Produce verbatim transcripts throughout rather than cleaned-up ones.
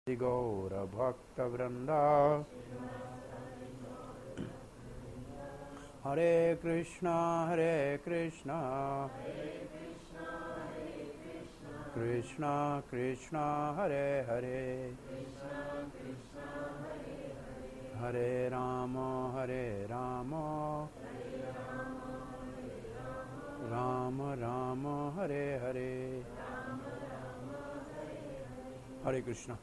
गौरभक्तवृंदा हरे कृष्णा हरे कृष्णा कृष्णा कृष्णा हरे हरे हरे राम हरे राम राम राम हरे हरे हरे कृष्णा।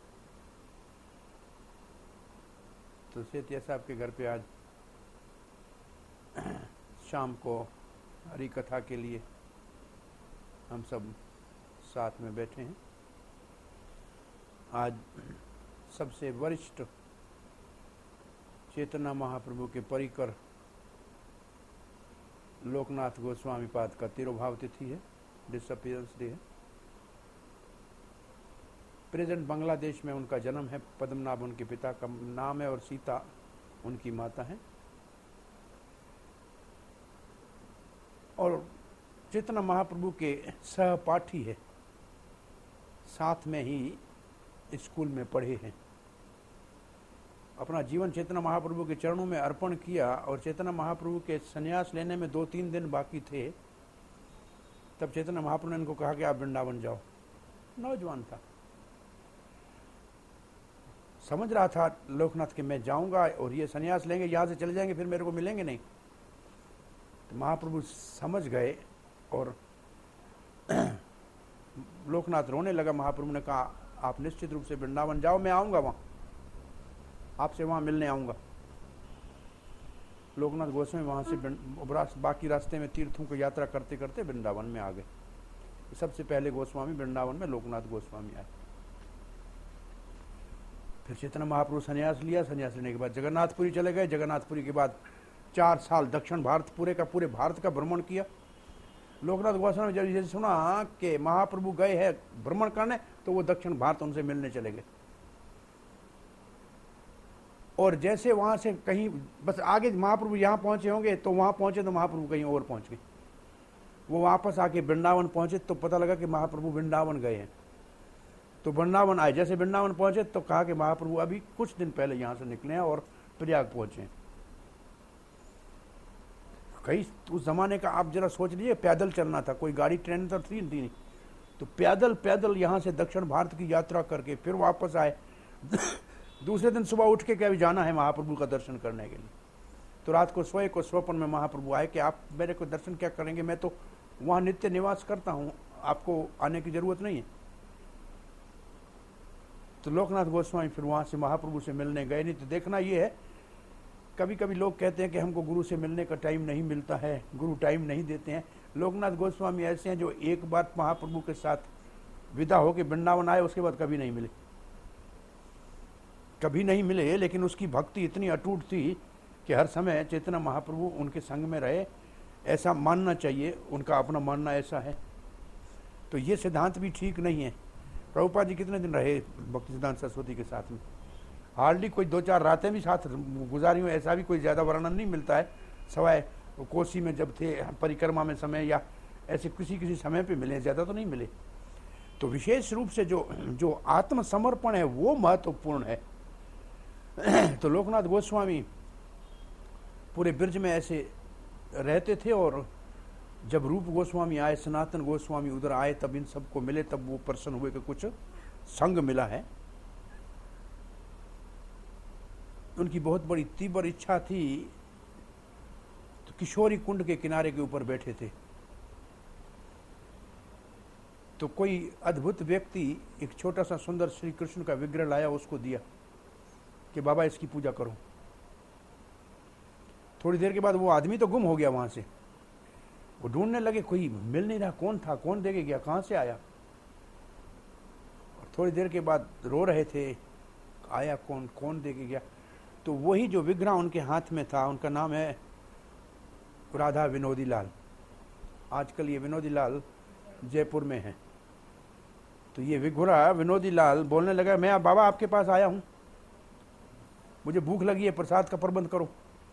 तो सेतिया साहब के घर पे आज शाम को हरी कथा के लिए हम सब साथ में बैठे हैं। आज सबसे वरिष्ठ चेतना महाप्रभु के परिकर लोकनाथ गोस्वामी पाद का तिरोभाव तिथि है, डिसअपियरेंस डे है। प्रेजेंट बांग्लादेश में उनका जन्म है। पद्मनाभ उनके पिता का नाम है और सीता उनकी माता है। और चेतना महाप्रभु के सहपाठी है, साथ में ही स्कूल में पढ़े हैं। अपना जीवन चेतना महाप्रभु के चरणों में अर्पण किया और चेतना महाप्रभु के संन्यास लेने में दो तीन दिन बाकी थे, तब चेतना महाप्रभु ने इनको कहा कि आप वृंदावन जाओ। नौजवान था, समझ रहा था लोकनाथ के मैं जाऊंगा और ये संन्यास लेंगे, यहाँ से चले जाएंगे, फिर मेरे को मिलेंगे नहीं। तो महाप्रभु समझ गए और लोकनाथ रोने लगा। महाप्रभु ने कहा आप निश्चित रूप से वृंदावन जाओ, मैं आऊंगा वहाँ, आपसे वहाँ मिलने आऊंगा। लोकनाथ गोस्वामी वहाँ से बाकी रास्ते में तीर्थों को यात्रा करते करते वृंदावन में आ गए। सबसे पहले गोस्वामी वृंदावन में लोकनाथ गोस्वामी आए। फिर चेतना महाप्रभु संन्यास लिया। संन्यास लेने के बाद जगन्नाथपुरी चले गए। जगन्नाथपुरी के बाद चार साल दक्षिण भारत पूरे का पूरे भारत का भ्रमण किया। लोकनाथ गोस्वामी जब ये सुना कि महाप्रभु गए हैं भ्रमण करने, तो वो दक्षिण भारत उनसे मिलने चले गए। और जैसे वहां से कहीं बस आगे महाप्रभु यहाँ पहुंचे होंगे, तो वहां पहुंचे तो महाप्रभु कहीं और पहुंच गए। वो वापस आके वृंदावन पहुंचे तो पता लगा कि महाप्रभु वृंदावन गए हैं। तो वृंदावन आए। जैसे वृंदावन पहुंचे तो कहा कि महाप्रभु अभी कुछ दिन पहले यहां से निकले हैं और प्रयाग पहुंचे। कई उस जमाने का आप जरा सोच लीजिए, पैदल चलना था, कोई गाड़ी ट्रेन तो थी नहीं। तो पैदल पैदल यहां से दक्षिण भारत की यात्रा करके फिर वापस आए। दूसरे दिन सुबह उठ के क्या भी जाना है महाप्रभु का दर्शन करने के लिए। तो रात को सोए को स्वप्न में महाप्रभु आए कि आप मेरे को दर्शन क्या करेंगे, मैं तो वहां नित्य निवास करता हूं, आपको आने की जरूरत नहीं है। तो लोकनाथ गोस्वामी फिर वहां से महाप्रभु से मिलने गए नहीं। तो देखना ये है, कभी कभी लोग कहते हैं कि हमको गुरु से मिलने का टाइम नहीं मिलता है, गुरु टाइम नहीं देते हैं। लोकनाथ गोस्वामी ऐसे हैं जो एक बार महाप्रभु के साथ विदा होकर वृंदावन आए, उसके बाद कभी नहीं मिले, कभी नहीं मिले। लेकिन उसकी भक्ति इतनी अटूट थी कि हर समय चेतना महाप्रभु उनके संग में रहे, ऐसा मानना चाहिए। उनका अपना मानना ऐसा है। तो ये सिद्धांत भी ठीक नहीं है। प्रभुपाद जी कितने दिन रहे भक्ति सिद्धांत सरस्वती के साथ में? हार्डली कोई दो चार रातें भी साथ गुजारी हो, ऐसा भी कोई ज़्यादा वर्णन नहीं मिलता है। सवाए कोसी में जब थे, परिक्रमा में समय, या ऐसे किसी किसी समय पे मिले, ज़्यादा तो नहीं मिले। तो विशेष रूप से जो जो आत्मसमर्पण है वो महत्वपूर्ण है। तो लोकनाथ गोस्वामी पूरे ब्रज में ऐसे रहते थे। और जब रूप गोस्वामी आए, सनातन गोस्वामी उधर आए, तब इन सबको मिले, तब वो प्रसन्न हुए कि कुछ संग मिला है। उनकी बहुत बड़ी तीव्र इच्छा थी। तो किशोरी कुंड के किनारे के ऊपर बैठे थे, तो कोई अद्भुत व्यक्ति एक छोटा सा सुंदर श्री कृष्ण का विग्रह लाया, उसको दिया कि बाबा इसकी पूजा करो। थोड़ी देर के बाद वो आदमी तो गुम हो गया वहां से। वो ढूंढने लगे, कोई मिल नहीं रहा, कौन था, कौन दे के गया, कहां से आया। और थोड़ी देर के बाद रो रहे थे, आया कौन, कौन दे के गया। तो वही जो विग्रह उनके हाथ में था, उनका नाम है राधा विनोदी लाल। आजकल ये विनोदी लाल जयपुर में है। तो ये विग्रह विनोदी लाल बोलने लगा, मैं बाबा आपके पास आया हूं, मुझे भूख लगी है, प्रसाद का प्रबंध करो।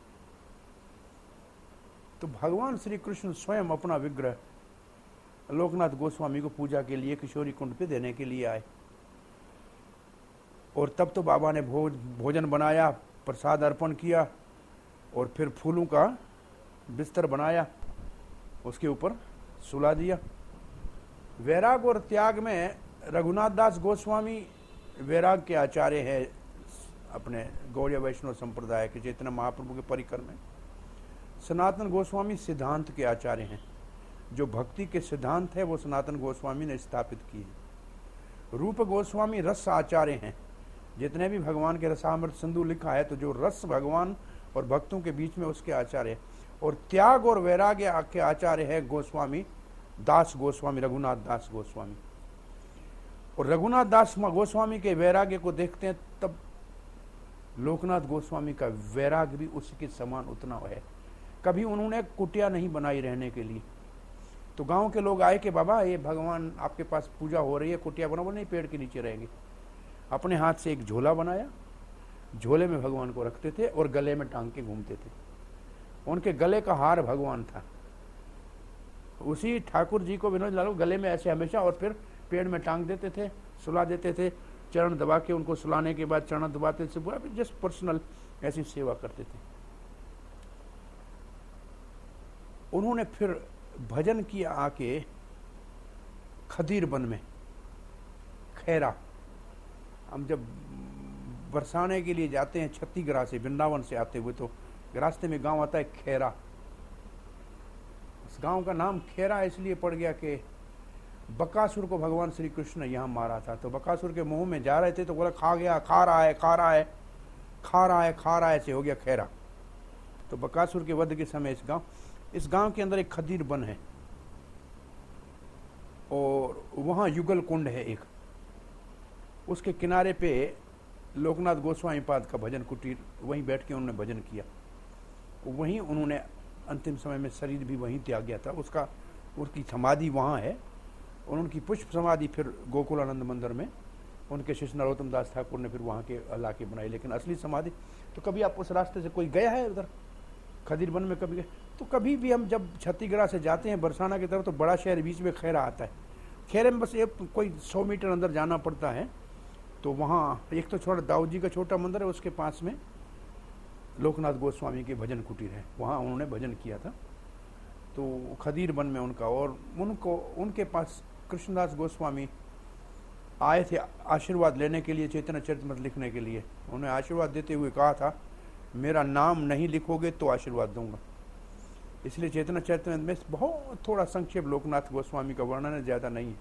तो भगवान श्री कृष्ण स्वयं अपना विग्रह लोकनाथ गोस्वामी को पूजा के लिए किशोरी कुंड पे देने के लिए आए। और तब तो बाबा ने भोज भोजन बनाया, प्रसाद अर्पण किया और फिर फूलों का बिस्तर बनाया, उसके ऊपर सुला दिया। वैराग और त्याग में रघुनाथ दास गोस्वामी वैराग के आचार्य हैं अपने गौड़ीय वैष्णव संप्रदाय के चैतन्य महाप्रभु के परिकर में। सनातन गोस्वामी सिद्धांत के आचार्य हैं। जो भक्ति के सिद्धांत है वो सनातन गोस्वामी ने स्थापित किए। रूप गोस्वामी रस आचार्य हैं। जितने भी भगवान के रसामृत सिंधु लिखा है तो जो रस भगवान और भक्तों के बीच में उसके आचार्य है। और त्याग और वैराग्य के आचार्य है गोस्वामी दास गोस्वामी, रघुनाथ दास गोस्वामी। और रघुनाथ दास गोस्वामी के वैराग्य को देखते हैं तब लोकनाथ गोस्वामी का वैराग्य भी उसके समान उतना है। कभी उन्होंने कुटिया नहीं बनाई रहने के लिए। तो गांव के लोग आए कि बाबा ये भगवान आपके पास पूजा हो रही है, कुटिया बनाओ। नहीं, पेड़ के नीचे रहेंगे। अपने हाथ से एक झोला बनाया, झोले में भगवान को रखते थे और गले में टांग के घूमते थे। उनके गले का हार भगवान था। उसी ठाकुर जी को विनोद लालो गले में ऐसे हमेशा, और फिर पेड़ में टांग देते थे, सुला देते थे। चरण दबा के उनको सुलाने के बाद चरण दबाते थे, पूरा जस्ट पर्सनल ऐसी सेवा करते थे। उन्होंने फिर भजन किया आके खदीर वन में, खैरा। हम जब बरसाने के लिए जाते हैं छत्तीसगढ़ से, वृंदावन से आते हुए, तो रास्ते में गांव आता है खैरा। उस गांव का नाम खैरा इसलिए पड़ गया कि बकासुर को भगवान श्री कृष्ण ने यहाँ मारा था। तो बकासुर के मुंह में जा रहे थे तो बोला खा गया, खा रहा है, खा रहा है, खा रहा है, खा रहा है, से हो गया खैरा। तो बकासुर के वध के समय इस गांव इस गांव के अंदर एक खदीर वन है और वहां युगल कुंड है एक। उसके किनारे पे लोकनाथ गोस्वामी पाद का भजन कुटीर, वहीं बैठ के उन्होंने भजन किया। वहीं उन्होंने अंतिम समय में शरीर भी वहीं त्याग गया था। उसका उसकी समाधि वहाँ है और उनकी पुष्प समाधि फिर गोकुलानंद मंदिर में उनके शिष्य नरोत्तम दास ठाकुर ने फिर वहाँ के ला के बनाई। लेकिन असली समाधि तो कभी आप उस रास्ते से कोई गया है उधर खदीर वन में कभी गए? तो कभी भी हम जब छत्तीसगढ़ से जाते हैं बरसाना की तरफ तो बड़ा शहर बीच में खैरा आता है। खैरे में बस एक कोई सौ मीटर अंदर जाना पड़ता है। तो वहाँ एक तो छोटा दाऊद जी का छोटा मंदिर है, उसके पास में लोकनाथ गोस्वामी के भजन कुटीर है, वहाँ उन्होंने भजन किया था। तो खदीर वन में उनका, और उनको उनके पास कृष्णदास गोस्वामी आए थे आशीर्वाद लेने के लिए, चैतन्य चरितमृत लिखने के लिए। उन्हें आशीर्वाद देते हुए कहा था मेरा नाम नहीं लिखोगे तो आशीर्वाद दूंगा। इसलिए चैतन्य चरितमृत में बहुत थोड़ा संक्षेप लोकनाथ गोस्वामी का वर्णन है, ज़्यादा नहीं है।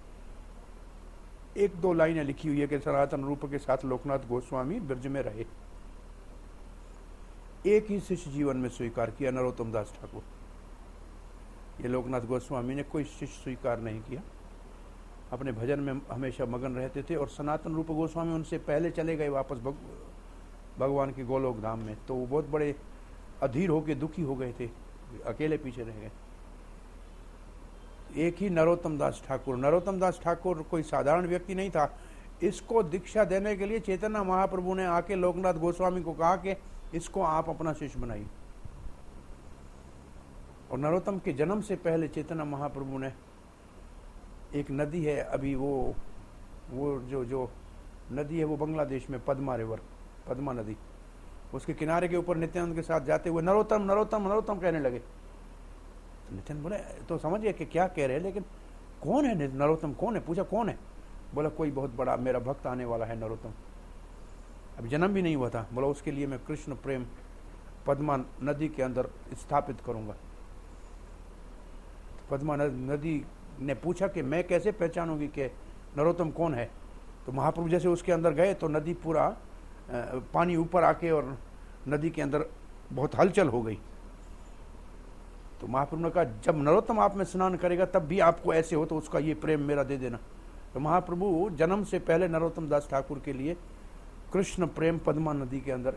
एक दो लाइनें लिखी हुई है कि सनातन रूप के साथ लोकनाथ गोस्वामी ब्रज में रहे। एक ही शिष्य जीवन में स्वीकार किया, नरोत्तम दास ठाकुर। ये लोकनाथ गोस्वामी ने कोई शिष्य स्वीकार नहीं किया, अपने भजन में हमेशा मगन रहते थे। और सनातन रूप गोस्वामी उनसे पहले चले गए वापस भग, भगवान के गोलोक धाम में। तो वो बहुत बड़े अधीर होके दुखी हो गए थे, अकेले पीछे रह गए। एक ही नरोत्तम दास ठाकुर। नरोत्तम दास ठाकुर कोई साधारण व्यक्ति नहीं था। इसको दीक्षा देने के लिए चैतन्य महाप्रभु ने आके लोकनाथ गोस्वामी को कहा कि इसको आप अपना शिष्य बनाइए। और नरोत्तम के जन्म से पहले चैतन्य महाप्रभु ने, एक नदी है अभी वो वो जो जो नदी है वो बांग्लादेश में पद्मा रिवर, पद्मा नदी, उसके किनारे के ऊपर नित्यानंद के साथ जाते हुए नरोत्तम नरोत्तम नरोत्तम कहने लगे। तो नित्यानंद बोले तो समझिए कि क्या कह रहे हैं, लेकिन कौन है नरोत्तम, कौन है? पूछा कौन है? बोला कोई बहुत बड़ा मेरा भक्त आने वाला है नरोत्तम। अभी जन्म भी नहीं हुआ था। बोला उसके लिए मैं कृष्ण प्रेम पद्मा नदी के अंदर स्थापित करूंगा। पद्मा नदी ने पूछा कि मैं कैसे पहचानूंगी कि नरोत्तम कौन है? तो महाप्रभु जैसे उसके अंदर गए तो नदी पूरा पानी ऊपर आके और नदी के अंदर बहुत हलचल हो गई। तो महाप्रभु ने कहा जब नरोत्तम आप में स्नान करेगा तब भी आपको ऐसे हो तो उसका ये प्रेम मेरा दे देना। तो महाप्रभु जन्म से पहले नरोत्तम दास ठाकुर के लिए कृष्ण प्रेम पद्मा नदी के अंदर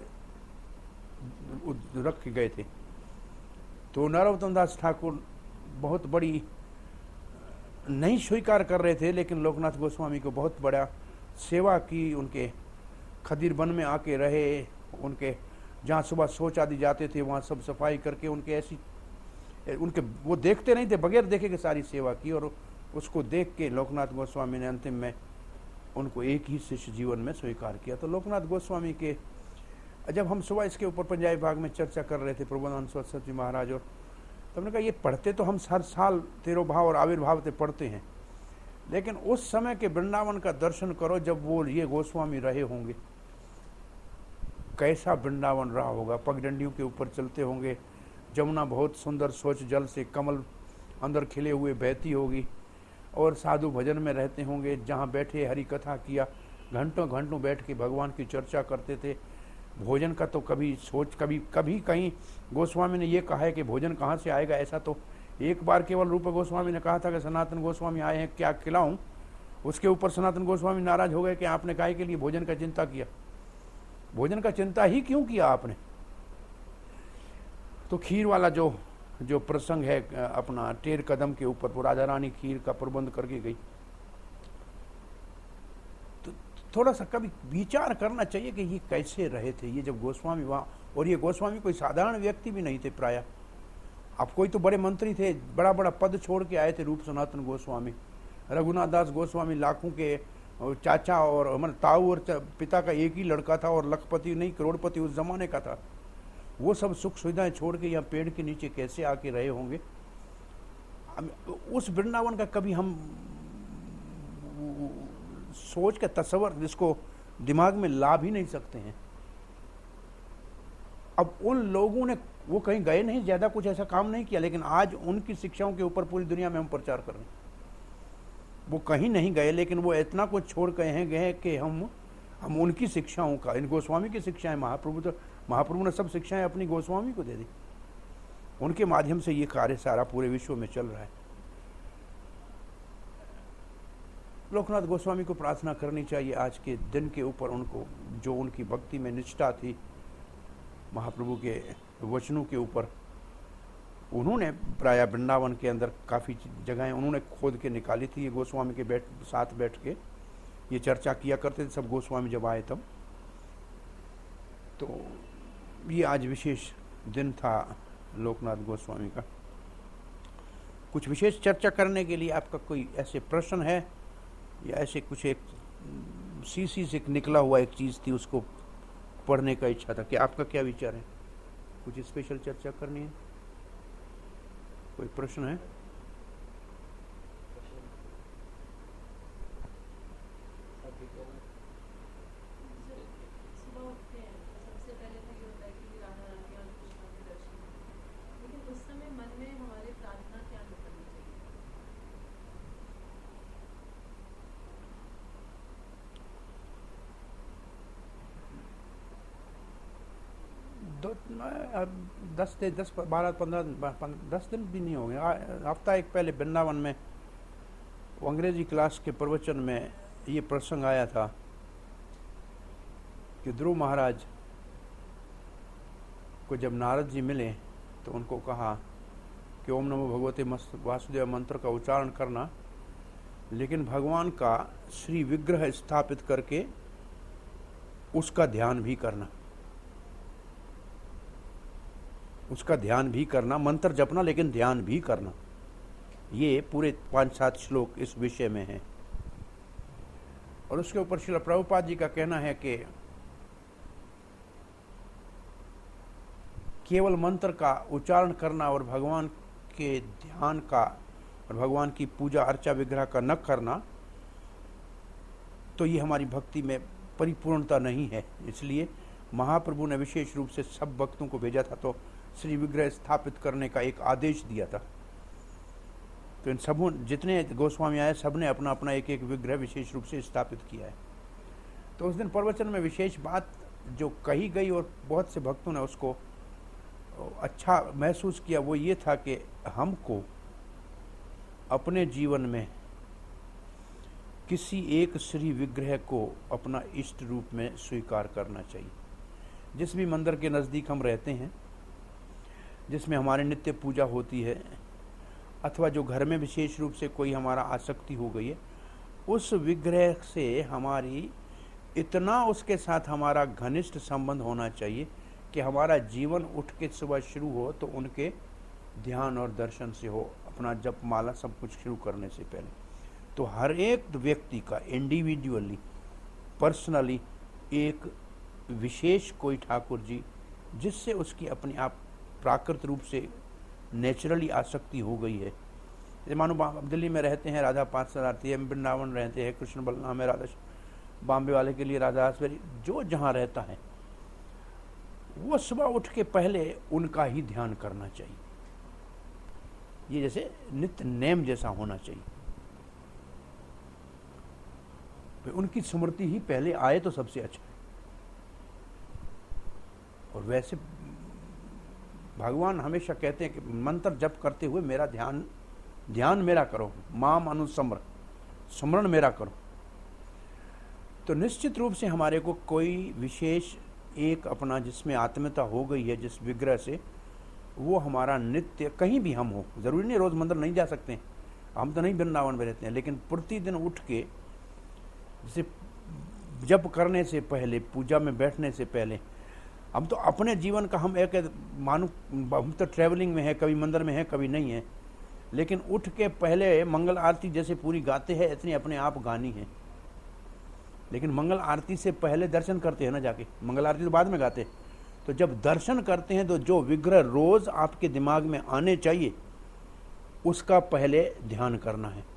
रख के गए थे। तो नरोत्तम दास ठाकुर बहुत बड़ी नहीं स्वीकार कर रहे थे, लेकिन लोकनाथ गोस्वामी को बहुत बड़ा सेवा की। उनके खदीर वन में आके रहे, उनके जहाँ सुबह शौच आदि जाते थे वहाँ सब सफाई करके उनके ऐसी उनके वो देखते नहीं थे, बगैर देखे के सारी सेवा की। और उसको देख के लोकनाथ गोस्वामी ने अंतिम में उनको एक ही शिष्य जीवन में स्वीकार किया। तो लोकनाथ गोस्वामी के, जब हम सुबह इसके ऊपर पंजाबी भाग में चर्चा कर रहे थे प्रबोधानंद सरस्वती महाराज, और तो हमने कहा ये पढ़ते तो हम हर साल तिरोभाव और आविर्भाव से पढ़ते हैं, लेकिन उस समय के वृंदावन का दर्शन करो जब वो ये गोस्वामी रहे होंगे, कैसा वृंदावन रहा होगा। पगडंडियों के ऊपर चलते होंगे, जमुना बहुत सुंदर स्वच्छ जल से कमल अंदर खिले हुए बहती होगी, और साधु भजन में रहते होंगे, जहाँ बैठे हरि कथा किया, घंटों घंटों बैठ के भगवान की चर्चा करते थे। भोजन का तो कभी सोच, कभी कभी कहीं गोस्वामी ने ये कहा है कि भोजन कहाँ से आएगा, ऐसा तो एक बार केवल रूप गोस्वामी ने कहा था कि सनातन गोस्वामी आए हैं, क्या खिलाऊं। उसके ऊपर सनातन गोस्वामी नाराज हो गए कि आपने काहे के लिए भोजन का चिंता किया, भोजन का चिंता ही क्यों किया आपने। तो खीर वाला जो जो प्रसंग है अपना टेर कदम के ऊपर, वो राजा रानी खीर का प्रबंध करके गई, तो थोड़ा सा कभी विचार करना चाहिए कि ये कैसे रहे थे ये जब गोस्वामी वहाँ। और ये गोस्वामी कोई साधारण व्यक्ति भी नहीं थे प्रायः, अब कोई तो बड़े मंत्री थे, बड़ा बड़ा पद छोड़ के आए थे रूप सनातन गोस्वामी। रघुनाथ दास गोस्वामी लाखों के चाचा और हमारे ताऊ और पिता का एक ही लड़का था, और लखपति नहीं करोड़पति उस जमाने का था। वो सब सुख सुविधाएं छोड़ के यहाँ पेड़ के नीचे कैसे आके रहे होंगे। उस वृंदावन का कभी हम सोच के तस्वर जिसको दिमाग में ला भी नहीं सकते हैं। अब उन लोगों ने, वो कहीं गए नहीं, ज्यादा कुछ ऐसा काम नहीं किया, लेकिन आज उनकी शिक्षाओं के ऊपर पूरी दुनिया में हम प्रचार कर रहे हैं। वो कहीं नहीं गए, लेकिन वो इतना कुछ छोड़ गए हैं गए कि हम हम उनकी शिक्षाओं का, इन गोस्वामी की शिक्षाएं, महाप्रभु तो महाप्रभु ने सब शिक्षाएं अपनी गोस्वामी को दे दी, उनके माध्यम से ये कार्य सारा पूरे विश्व में चल रहा है। लोकनाथ गोस्वामी को प्रार्थना करनी चाहिए आज के दिन के ऊपर, उनको जो उनकी भक्ति में निष्ठा थी महाप्रभु के वचनों के ऊपर, उन्होंने प्राय वृंदावन के अंदर काफ़ी जगहें उन्होंने खोद के निकाली थी। ये गोस्वामी के बैठ साथ बैठ के ये चर्चा किया करते थे सब गोस्वामी जब आए तब। तो ये आज विशेष दिन था लोकनाथ गोस्वामी का। कुछ विशेष चर्चा करने के लिए आपका कोई ऐसे प्रश्न है, या ऐसे कुछ एक सीसी से निकला हुआ एक चीज़ थी उसको पढ़ने का इच्छा था, कि आपका क्या विचार है? कुछ स्पेशल चर्चा करनी है? कोई प्रश्न है? दस दिन दस बारह पंद्रह दस दिन भी नहीं हो गए, हफ्ता एक पहले वृंदावन में अंग्रेजी क्लास के प्रवचन में ये प्रसंग आया था कि ध्रुव महाराज को जब नारद जी मिले तो उनको कहा कि ओम नमो भगवते वासुदेव मंत्र का उच्चारण करना, लेकिन भगवान का श्री विग्रह स्थापित करके उसका ध्यान भी करना, उसका ध्यान भी करना, मंत्र जपना लेकिन ध्यान भी करना। ये पूरे पांच सात श्लोक इस विषय में हैं। और उसके ऊपर श्रील प्रभुपाद जी का कहना है कि केवल मंत्र का उच्चारण करना और भगवान के ध्यान का और भगवान की पूजा अर्चा विग्रह का न करना, तो ये हमारी भक्ति में परिपूर्णता नहीं है। इसलिए महाप्रभु ने विशेष रूप से सब भक्तों को भेजा था, तो श्री विग्रह स्थापित करने का एक आदेश दिया था। तो इन सबों जितने गोस्वामी आए सब ने अपना अपना एक एक विग्रह विशेष रूप से स्थापित किया है। तो उस दिन प्रवचन में विशेष बात जो कही गई और बहुत से भक्तों ने उसको अच्छा महसूस किया, वो ये था कि हमको अपने जीवन में किसी एक श्री विग्रह को अपना इष्ट रूप में स्वीकार करना चाहिए। जिस भी मंदिर के नज़दीक हम रहते हैं, जिसमें हमारी नित्य पूजा होती है, अथवा जो घर में विशेष रूप से कोई हमारा आसक्ति हो गई है, उस विग्रह से हमारी इतना उसके साथ हमारा घनिष्ठ संबंध होना चाहिए कि हमारा जीवन उठ के सुबह शुरू हो तो उनके ध्यान और दर्शन से हो, अपना जप माला सब कुछ शुरू करने से पहले। तो हर एक व्यक्ति का इंडिविजुअली पर्सनली एक विशेष कोई ठाकुर जी जिससे उसकी अपने आप प्राकृत रूप से नेचुरली आसक्ति हो गई है। जैसे मानो दिल्ली में रहते हैं राधा पार्थसारथी है, वृंदावन रहते हैं कृष्ण बलराम है, राधा बॉम्बे वाले के लिए राधा आसवेरी, जो जहाँ रहता है वो सुबह उठ के पहले उनका ही ध्यान करना चाहिए। ये जैसे नित्य नेम जैसा होना चाहिए। उनकी स्मृति ही पहले आए तो सबसे अच्छा है। और वैसे भगवान हमेशा कहते हैं कि मंत्र जप करते हुए मेरा ध्यान ध्यान मेरा करो, माम अनुस्मर, स्मरण मेरा करो। तो निश्चित रूप से हमारे को कोई विशेष एक अपना जिसमें आत्मीयता हो गई है जिस विग्रह से, वो हमारा नित्य कहीं भी हम हो, जरूरी नहीं रोज मंदिर नहीं जा सकते हैं, हम तो नहीं वृंदावन में रहते हैं, लेकिन प्रतिदिन उठ के जैसे जप करने से पहले, पूजा में बैठने से पहले, हम तो अपने जीवन का हम एक मानो हम तो ट्रैवलिंग में है, कभी मंदिर में है कभी नहीं है, लेकिन उठ के पहले मंगल आरती जैसे पूरी गाते हैं इतनी अपने आप गानी है। लेकिन मंगल आरती से पहले दर्शन करते हैं ना जाके, मंगल आरती तो बाद में गाते हैं। तो जब दर्शन करते हैं तो जो विग्रह रोज आपके दिमाग में आने चाहिए उसका पहले ध्यान करना है।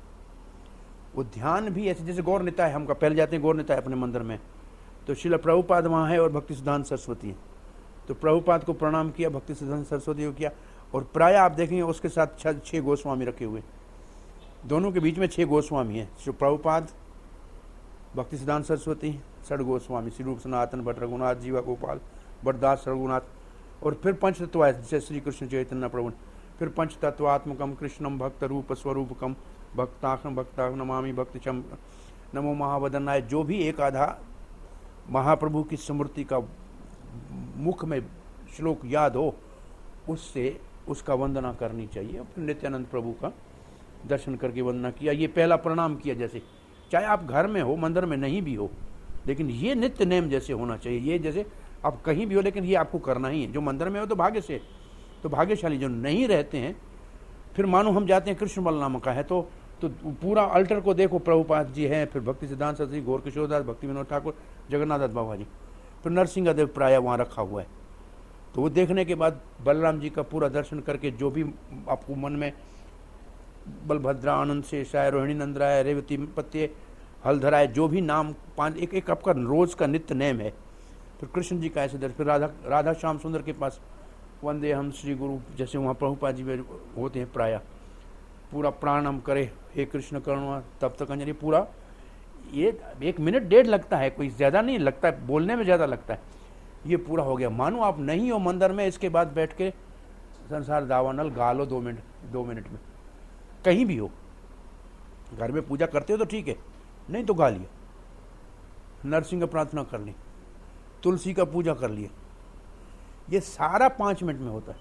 वो ध्यान भी ऐसे जैसे गौर निताय, हम का पहले जाते हैं गौर निताय अपने मंदिर में, तो श्रील प्रभुपाद वहाँ है और भक्ति सिद्धांत सरस्वती है। तो प्रभुपाद को प्रणाम किया, भक्ति सिद्धांत सरस्वती को किया, और प्राय आप देखेंगे उसके साथ छह छः गोस्वामी रखे हुए, दोनों के बीच में छः गोस्वामी हैं, श्री प्रभुपाद, भक्ति सिद्धांत सरस्वती, षड गोस्वामी, श्री रूप सनातन भट्ट रघुनाथ जीवा गोपाल भट्टदास रघुनाथ, और फिर पंच तत्व जैसे श्री कृष्ण चैतन्य प्रभु, फिर पंच तत्वात्मकम कृष्णम भक्त रूप स्वरूपकम भक्ताखम भक्ता नमामि भक्ति चम नमो महावदनाय। जो भी एक आधा महाप्रभु की स्मृति का मुख में श्लोक याद हो उससे उसका वंदना करनी चाहिए। फिर नित्यानंद प्रभु का दर्शन करके वंदना किया, ये पहला प्रणाम किया। जैसे चाहे आप घर में हो, मंदिर में नहीं भी हो, लेकिन ये नित्य नेम जैसे होना चाहिए। ये जैसे आप कहीं भी हो लेकिन ये आपको करना ही है। जो मंदिर में हो तो भाग्य से, तो भाग्यशाली, जो नहीं रहते हैं, फिर मानो हम जाते हैं कृष्ण बलराम का है तो तो पूरा अल्टर को देखो, प्रभुपाद जी हैं, फिर भक्ति सिद्धांत सरस्वती, गौर किशोर दास, भक्ति विनोद ठाकुर, जगन्नाथ दास बाबा जी, फिर नरसिंह देव प्राय वहाँ रखा हुआ है। तो वो देखने के बाद बलराम जी का पूरा दर्शन करके जो भी आपको मन में बलभद्रा, आनंद शेषाय, रोहिणी नंदराय, रेवती पत्ते, हलधराय, जो भी नाम पांच एक एक आपका रोज का नित्य नेम है। फिर कृष्ण जी का ऐसे दर्शन, फिर राधा राधा श्याम सुंदर के पास वंदे हम श्री गुरु, जैसे वहाँ प्रभुपाद जी होते हैं प्राय, पूरा प्राणाम करे, हे कृष्ण करुणा तब तक अंजलि, पूरा ये एक मिनट डेढ़ लगता है, कोई ज़्यादा नहीं लगता है, बोलने में ज़्यादा लगता है। ये पूरा हो गया। मानो आप नहीं हो मंदिर में, इसके बाद बैठ के संसार दावानल गा लो दो मिनट दो मिनट में, कहीं भी हो। घर में पूजा करते हो तो ठीक है, नहीं तो गा लिया, नरसिंह प्रार्थना कर ली, तुलसी का पूजा कर लिया। ये सारा पाँच मिनट में होता है।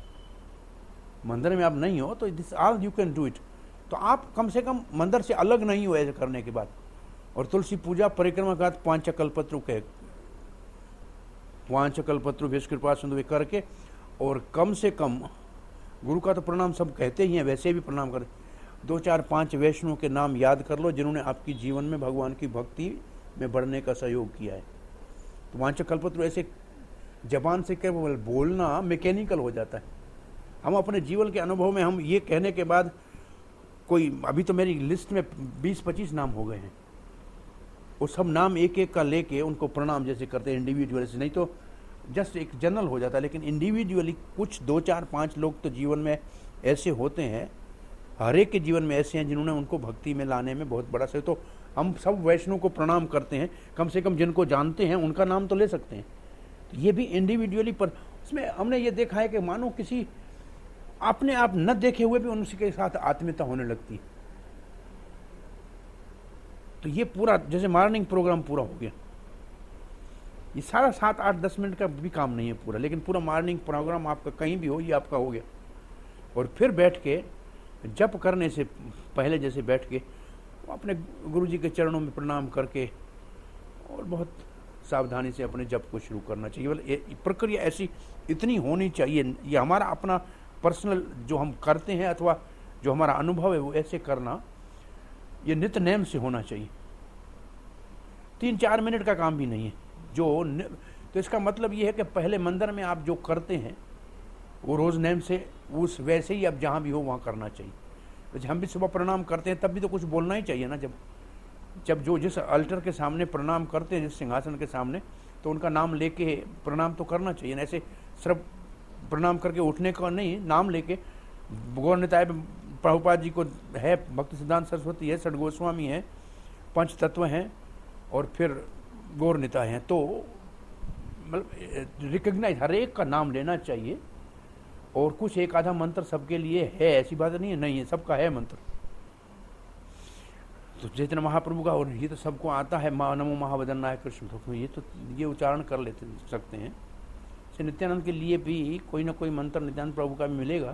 मंदिर में आप नहीं हो तो this all you can do it. तो आप कम से कम मंदिर से अलग नहीं हो ऐसे करने के बाद। और तुलसी पूजा परिक्रमा का पांच कल्पत्रु के पांच कल्पत्रु विश्व कृपा सिंधु करके, और कम से कम गुरु का तो प्रणाम सब कहते ही हैं, वैसे भी प्रणाम करें। दो चार पांच वैष्णव के नाम याद कर लो जिन्होंने आपकी जीवन में भगवान की भक्ति में बढ़ने का सहयोग किया है। तो पांच कल्पत्रु ऐसे जबान से केवल बोलना मैकेनिकल हो जाता है। हम अपने जीवन के अनुभव में हम ये कहने के बाद, कोई अभी तो मेरी लिस्ट में बीस पच्चीस नाम हो गए हैं, वो सब नाम एक एक का लेके उनको प्रणाम जैसे करते हैं इंडिविजुअली से, नहीं तो जस्ट एक जनरल हो जाता है। लेकिन इंडिविजुअली कुछ दो चार पांच लोग तो जीवन में ऐसे होते हैं, हर एक के जीवन में ऐसे हैं जिन्होंने उनको भक्ति में लाने में बहुत बड़ा सहयोग। तो हम सब वैष्णव को प्रणाम करते हैं, कम से कम जिनको जानते हैं उनका नाम तो ले सकते हैं। तो ये भी इंडिविजुअली, पर उसमें हमने ये देखा है कि मानो किसी अपने आप न देखे हुए भी उनके साथ आत्मीयता होने लगती है। तो ये पूरा जैसे मॉर्निंग प्रोग्राम पूरा हो गया। ये सारा सात आठ दस मिनट का भी काम नहीं है पूरा, लेकिन पूरा मॉर्निंग प्रोग्राम आपका कहीं भी हो, ये आपका हो गया। और फिर बैठ के जप करने से पहले जैसे बैठ के अपने गुरु जी के चरणों में प्रणाम करके और बहुत सावधानी से अपने जप को शुरू करना चाहिए। मतलब प्रक्रिया ऐसी इतनी होनी चाहिए। ये हमारा अपना पर्सनल जो हम करते हैं अथवा जो हमारा अनुभव है वो ऐसे करना, ये नित्य नेम से होना चाहिए, तीन चार मिनट का काम भी नहीं है जो नि... तो इसका मतलब ये है कि पहले मंदिर में आप जो करते हैं वो रोज नेम से उस वैसे ही अब जहाँ भी हो वहाँ करना चाहिए। तो हम भी सुबह प्रणाम करते हैं तब भी तो कुछ बोलना ही चाहिए ना, जब जब जो जिस अल्टर के सामने प्रणाम करते हैं, जिस सिंहासन के सामने, तो उनका नाम लेके प्रणाम तो करना चाहिए ना। ऐसे सिर्फ प्रणाम करके उठने का नहीं, नाम लेके। गौर निताय प्रभुपाद जी को है, भक्ति सिद्धांत सरस्वती है, षड गोस्वामी है, पंच तत्व हैं और फिर गौर निताय हैं। तो मतलब रिकग्नाइज हर एक का नाम लेना चाहिए। और कुछ एक आधा मंत्र सबके लिए है, ऐसी बात नहीं है, नहीं है, सबका है मंत्र। तो चैतन्य महाप्रभु का, और ये तो सबको आता है, मा नमो महावदन्नाय कृष्ण, तो ये तो ये उच्चारण कर लेते सकते हैं। से नित्यानंद के लिए भी कोई ना कोई मंत्र नित्यानंद प्रभु का भी मिलेगा।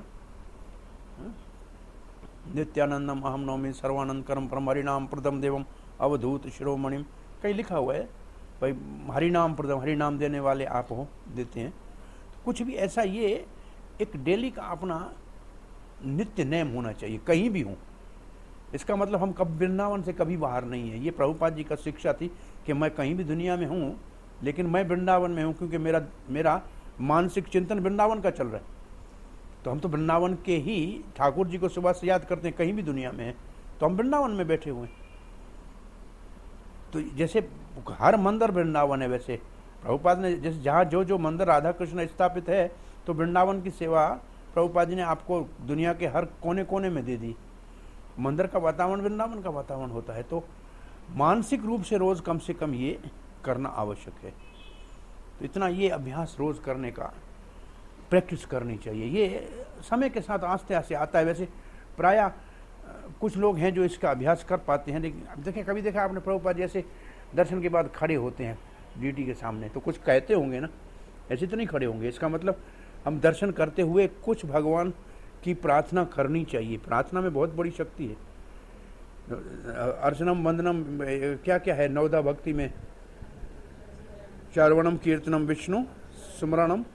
नित्यानंदम अहम नौमी सर्वानंद करम परम हरिनाम प्रदम देवम अवधूत शिरोमणिम, कहीं लिखा हुआ है भाई हरिनाम प्रदम, हरिनाम देने वाले आप हो, देते हैं। तो कुछ भी ऐसा ये एक डेली का अपना नित्य नेम होना चाहिए, कहीं भी हो। इसका मतलब हम कब वृंदावन से कभी बाहर नहीं है। ये प्रभुपाद जी का शिक्षा थी कि मैं कहीं भी दुनिया में हूँ लेकिन मैं वृंदावन में हूँ, क्योंकि मेरा मेरा मानसिक चिंतन वृंदावन का चल रहा है। तो हम तो वृंदावन के ही ठाकुर जी को सुबह से याद करते हैं, कहीं भी दुनिया में है तो हम वृंदावन में बैठे हुए हैं। तो जैसे हर मंदिर वृंदावन है, वैसे प्रभुपाद ने जैसे जहाँ जो जो मंदिर राधा कृष्ण स्थापित है, तो वृंदावन की सेवा प्रभुपाद जी ने आपको दुनिया के हर कोने कोने में दे दी। मंदिर का वातावरण वृंदावन का वातावरण होता है। तो मानसिक रूप से रोज कम से कम ये करना आवश्यक है। तो इतना ये अभ्यास रोज करने का प्रैक्टिस करनी चाहिए। ये समय के साथ आस्ते आस्ते आता है। वैसे प्रायः कुछ लोग हैं जो इसका अभ्यास कर पाते हैं, लेकिन अब देखें, कभी देखा आपने प्रभुपाद जैसे दर्शन के बाद खड़े होते हैं ड्यूटी के सामने, तो कुछ कहते होंगे ना, ऐसे तो नहीं खड़े होंगे। इसका मतलब हम दर्शन करते हुए कुछ भगवान की प्रार्थना करनी चाहिए। प्रार्थना में बहुत बड़ी शक्ति है। अर्चनम वंदनम क्या क्या है नवदा भक्ति में, चारवणम कीर्तनम विष्णु सुमरणम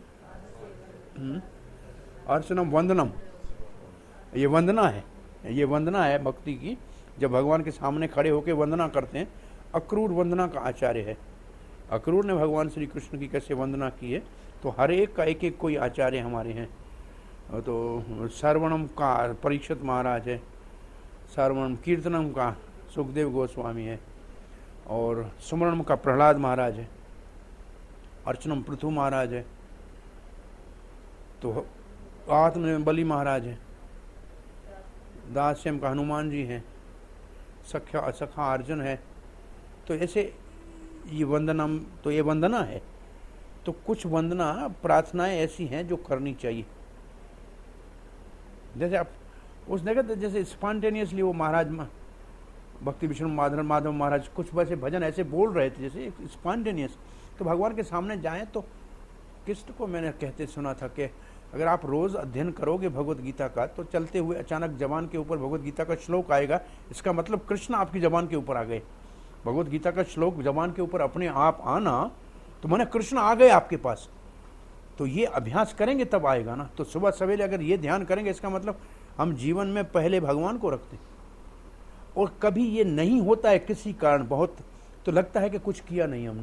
अर्चनम वंदनम, ये वंदना है, ये वंदना है भक्ति की। जब भगवान के सामने खड़े होकर वंदना करते हैं, अक्रूर वंदना का आचार्य है। अक्रूर ने भगवान श्री कृष्ण की कैसे वंदना की है, तो हर एक का एक एक कोई आचार्य हमारे हैं। तो सर्वणम का परीक्षित महाराज है, सर्वणम कीर्तनम का सुखदेव गोस्वामी है, और सुमरणम का प्रहलाद महाराज है, अर्चनम पृथु महाराज है, तो आत्म बलि महाराज है, दास्यम का हनुमान जी हैं, सख्या सखा अर्जुन है। तो ऐसे ये वंदनम, तो ये वंदना है। तो कुछ वंदना प्रार्थनाएं ऐसी हैं जो करनी चाहिए। जैसे आप उस जगह जैसे स्पॉन्टेनियसली वो महाराज भक्ति विष्णु माधव माधव महाराज कुछ वैसे भजन ऐसे बोल रहे थे जैसे स्पॉन्टेनियस, तो भगवान के सामने जाएं तो कृष्ण को मैंने कहते सुना था कि अगर आप रोज अध्ययन करोगे भगवत गीता का, तो चलते हुए अचानक जबान के ऊपर भगवत गीता का श्लोक आएगा, इसका मतलब कृष्ण आपकी जबान के ऊपर आ गए। भगवत गीता का श्लोक जबान के ऊपर अपने आप आना, तो माने कृष्ण आ गए आपके पास। तो ये अभ्यास करेंगे तब आएगा ना। तो सुबह सवेरे अगर ये ध्यान करेंगे, इसका मतलब हम जीवन में पहले भगवान को रखते हैं। और कभी ये नहीं होता है किसी कारण बहुत, तो लगता है कि कुछ किया नहीं हमने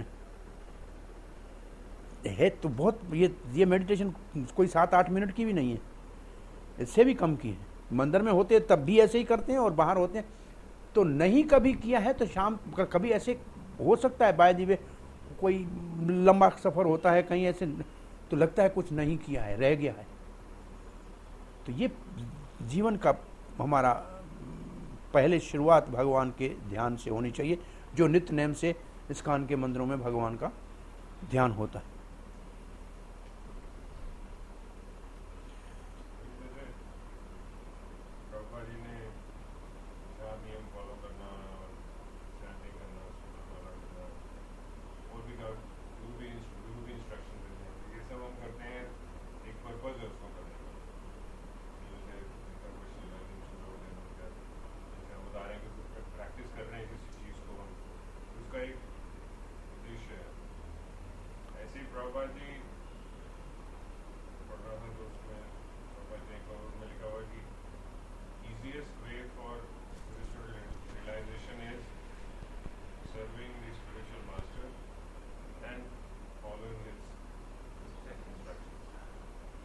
है। तो बहुत ये ये मेडिटेशन कोई सात आठ मिनट की भी नहीं है, इससे भी कम की है। मंदिर में होते हैं तब भी ऐसे ही करते हैं, और बाहर होते हैं तो नहीं कभी किया है। तो शाम कभी ऐसे हो सकता है बाय दी वे कोई लंबा सफर होता है कहीं ऐसे, तो लगता है कुछ नहीं किया है, रह गया है। तो ये जीवन का हमारा पहले शुरुआत भगवान के ध्यान से होनी चाहिए, जो नित्य नेम से इस्कॉन के मंदिरों में भगवान का ध्यान होता है।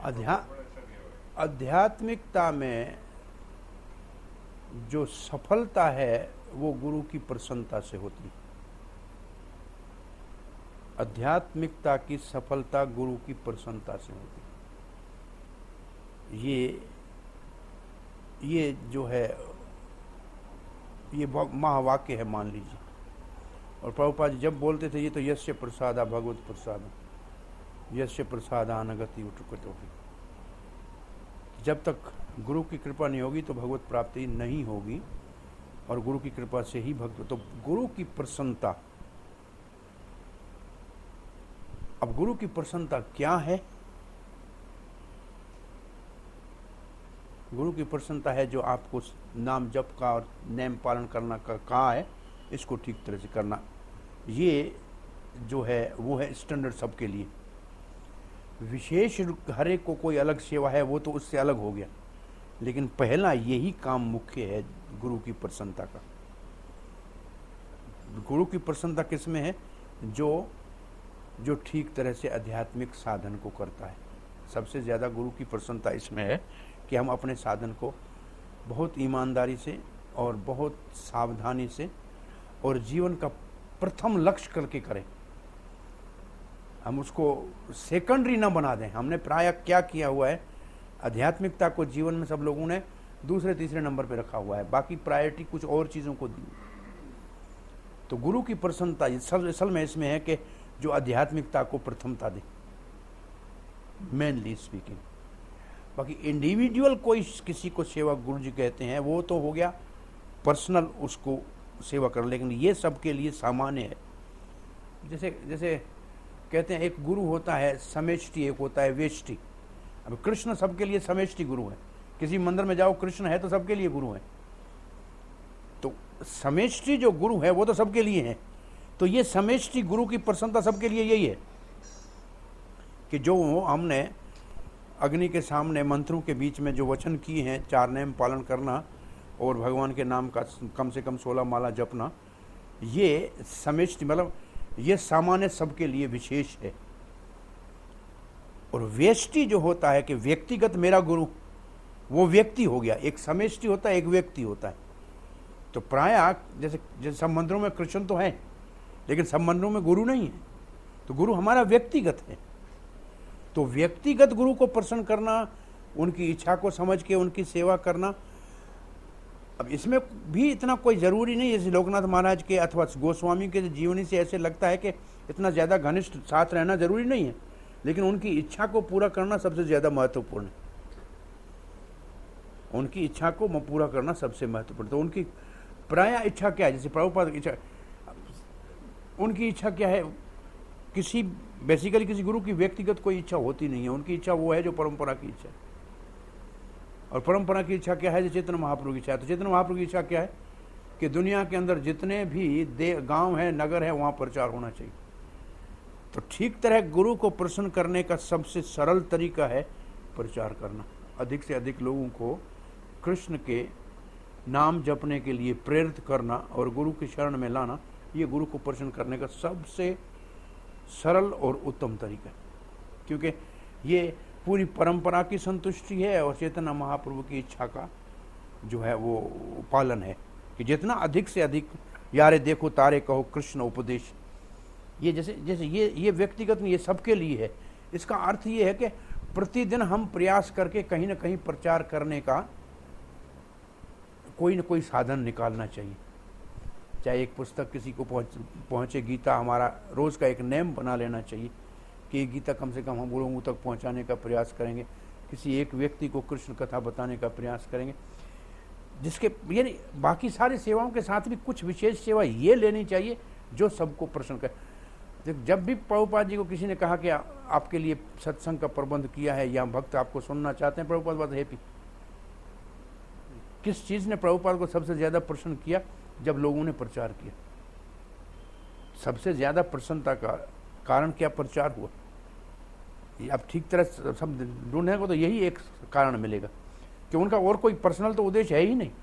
अध्या आध्यात्मिकता में जो सफलता है वो गुरु की प्रसन्नता से होती है। आध्यात्मिकता की सफलता गुरु की प्रसन्नता से होती है। ये ये जो है ये महावाक्य है, मान लीजिए। और प्रभुपाद जी जब बोलते थे ये तो यस्य प्रसादा भगवत प्रसाद, यस्य प्रसादानगति उठुकतो। जब तक गुरु की कृपा नहीं होगी तो भगवत प्राप्ति नहीं होगी, और गुरु की कृपा से ही भक्त। तो गुरु की प्रसन्नता, अब गुरु की प्रसन्नता क्या है? गुरु की प्रसन्नता है जो आपको नाम जप का और नेम पालन करना का कहा है, इसको ठीक तरह से करना। ये जो है वो है स्टैंडर्ड सबके लिए। विशेष हर एक को कोई अलग सेवा है वो तो उससे अलग हो गया, लेकिन पहला यही काम मुख्य है गुरु की प्रसन्नता का। गुरु की प्रसन्नता किस में है? जो जो ठीक तरह से आध्यात्मिक साधन को करता है। सबसे ज़्यादा गुरु की प्रसन्नता इसमें है कि हम अपने साधन को बहुत ईमानदारी से और बहुत सावधानी से और जीवन का प्रथम लक्ष्य करके करें। हम उसको सेकेंडरी ना बना दें। हमने प्रायः क्या किया हुआ है, आध्यात्मिकता को जीवन में सब लोगों ने दूसरे तीसरे नंबर पे रखा हुआ है, बाकी प्रायोरिटी कुछ और चीज़ों को दी। तो गुरु की प्रसन्नता असल में इसमें है कि जो आध्यात्मिकता को प्रथमता दे, मेनली स्पीकिंग। बाकी इंडिविजुअल कोई किसी को सेवा गुरु जी कहते हैं वो तो हो गया पर्सनल, उसको सेवा कर, लेकिन ये सबके लिए सामान्य है। जैसे जैसे कहते हैं एक गुरु होता है समेष्टि, एक होता है वेष्टि। अब कृष्ण सबके लिए समेष्टि गुरु है। किसी मंदिर में जाओ कृष्ण है तो सबके लिए गुरु है। तो समेष्टि जो गुरु है वो तो सबके लिए है। तो ये समेष्टि गुरु की प्रसन्नता सबके लिए यही है कि जो हमने अग्नि के सामने मंत्रों के बीच में जो वचन किए हैं, चार नेम पालन करना और भगवान के नाम का कम से कम सोलह माला जपना, ये समेष्टि मतलब ये सामान्य सबके लिए विशेष है। और व्यष्टि जो होता है कि व्यक्तिगत मेरा गुरु, वो व्यक्ति हो गया। एक समेष्टि होता है, एक व्यक्ति होता है। तो प्रायः जैसे जैसे सब मंदिरों में कृष्ण तो है, लेकिन सब मंदिरों में गुरु नहीं है। तो गुरु हमारा व्यक्तिगत है। तो व्यक्तिगत गुरु को प्रसन्न करना, उनकी इच्छा को समझ के उनकी सेवा करना। अब इसमें भी इतना कोई ज़रूरी नहीं, जैसे लोकनाथ महाराज के अथवा गोस्वामी के जीवनी से ऐसे लगता है कि इतना ज़्यादा घनिष्ठ साथ रहना जरूरी नहीं है, लेकिन उनकी इच्छा को पूरा करना सबसे ज़्यादा महत्वपूर्ण है। उनकी इच्छा को पूरा करना सबसे महत्वपूर्ण। तो उनकी प्रायः इच्छा क्या है? जैसे प्रभुपाद की इच्छा, उनकी इच्छा क्या है? किसी बेसिकली किसी गुरु की व्यक्तिगत कोई इच्छा होती नहीं है। उनकी इच्छा वो है जो परंपरा की इच्छा है। और परंपरा की इच्छा क्या है? जो चैतन्य महाप्रभु की इच्छा है। तो चैतन्य महाप्रभु की इच्छा क्या है कि दुनिया के अंदर जितने भी दे गांव है, नगर है, वहाँ प्रचार होना चाहिए। तो ठीक तरह गुरु को प्रसन्न करने का सबसे सरल तरीका है प्रचार करना। अधिक से अधिक लोगों को कृष्ण के नाम जपने के लिए प्रेरित करना और गुरु की शरण में लाना, ये गुरु को प्रसन्न करने का सबसे सरल और उत्तम तरीका है। क्योंकि ये पूरी परंपरा की संतुष्टि है और चैतन्य महाप्रभु की इच्छा का जो है वो पालन है कि जितना अधिक से अधिक यारे देखो तारे कहो कृष्ण उपदेश। ये जैसे जैसे ये ये व्यक्तिगत नहीं, ये सबके लिए है। इसका अर्थ ये है कि प्रतिदिन हम प्रयास करके कहीं ना कहीं प्रचार करने का कोई न कोई साधन निकालना चाहिए। चाहे एक पुस्तक किसी को पहुँच पहुँचे, गीता हमारा रोज़ का एक नेम बना लेना चाहिए कि ये गीता कम से कम हम लोगों तक पहुँचाने का प्रयास करेंगे। किसी एक व्यक्ति को कृष्ण कथा बताने का प्रयास करेंगे, जिसके यानी बाकी सारी सेवाओं के साथ भी कुछ विशेष सेवा ये लेनी चाहिए जो सबको प्रसन्न करे। जब भी प्रभुपाद जी को किसी ने कहा कि आ, आपके लिए सत्संग का प्रबंध किया है या भक्त आपको सुनना चाहते हैं, प्रभुपाद बहुत हैप्पी। किस चीज़ ने प्रभुपाद को सबसे ज़्यादा प्रसन्न किया? जब लोगों ने प्रचार किया। सबसे ज़्यादा प्रसन्नता का कारण क्या? प्रचार हुआ। अब ठीक तरह सब ढूंढने को तो यही एक कारण मिलेगा कि उनका और कोई पर्सनल तो उद्देश्य है ही नहीं।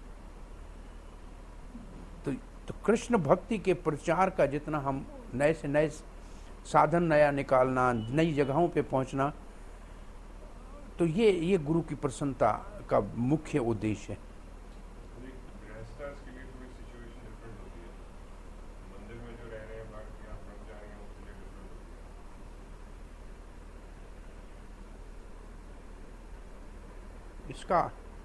तो, तो कृष्ण भक्ति के प्रचार का जितना हम नए से नए साधन नया निकालना, नई जगहों पे पहुंचना, तो ये ये गुरु की प्रसन्नता का मुख्य उद्देश्य है। इसका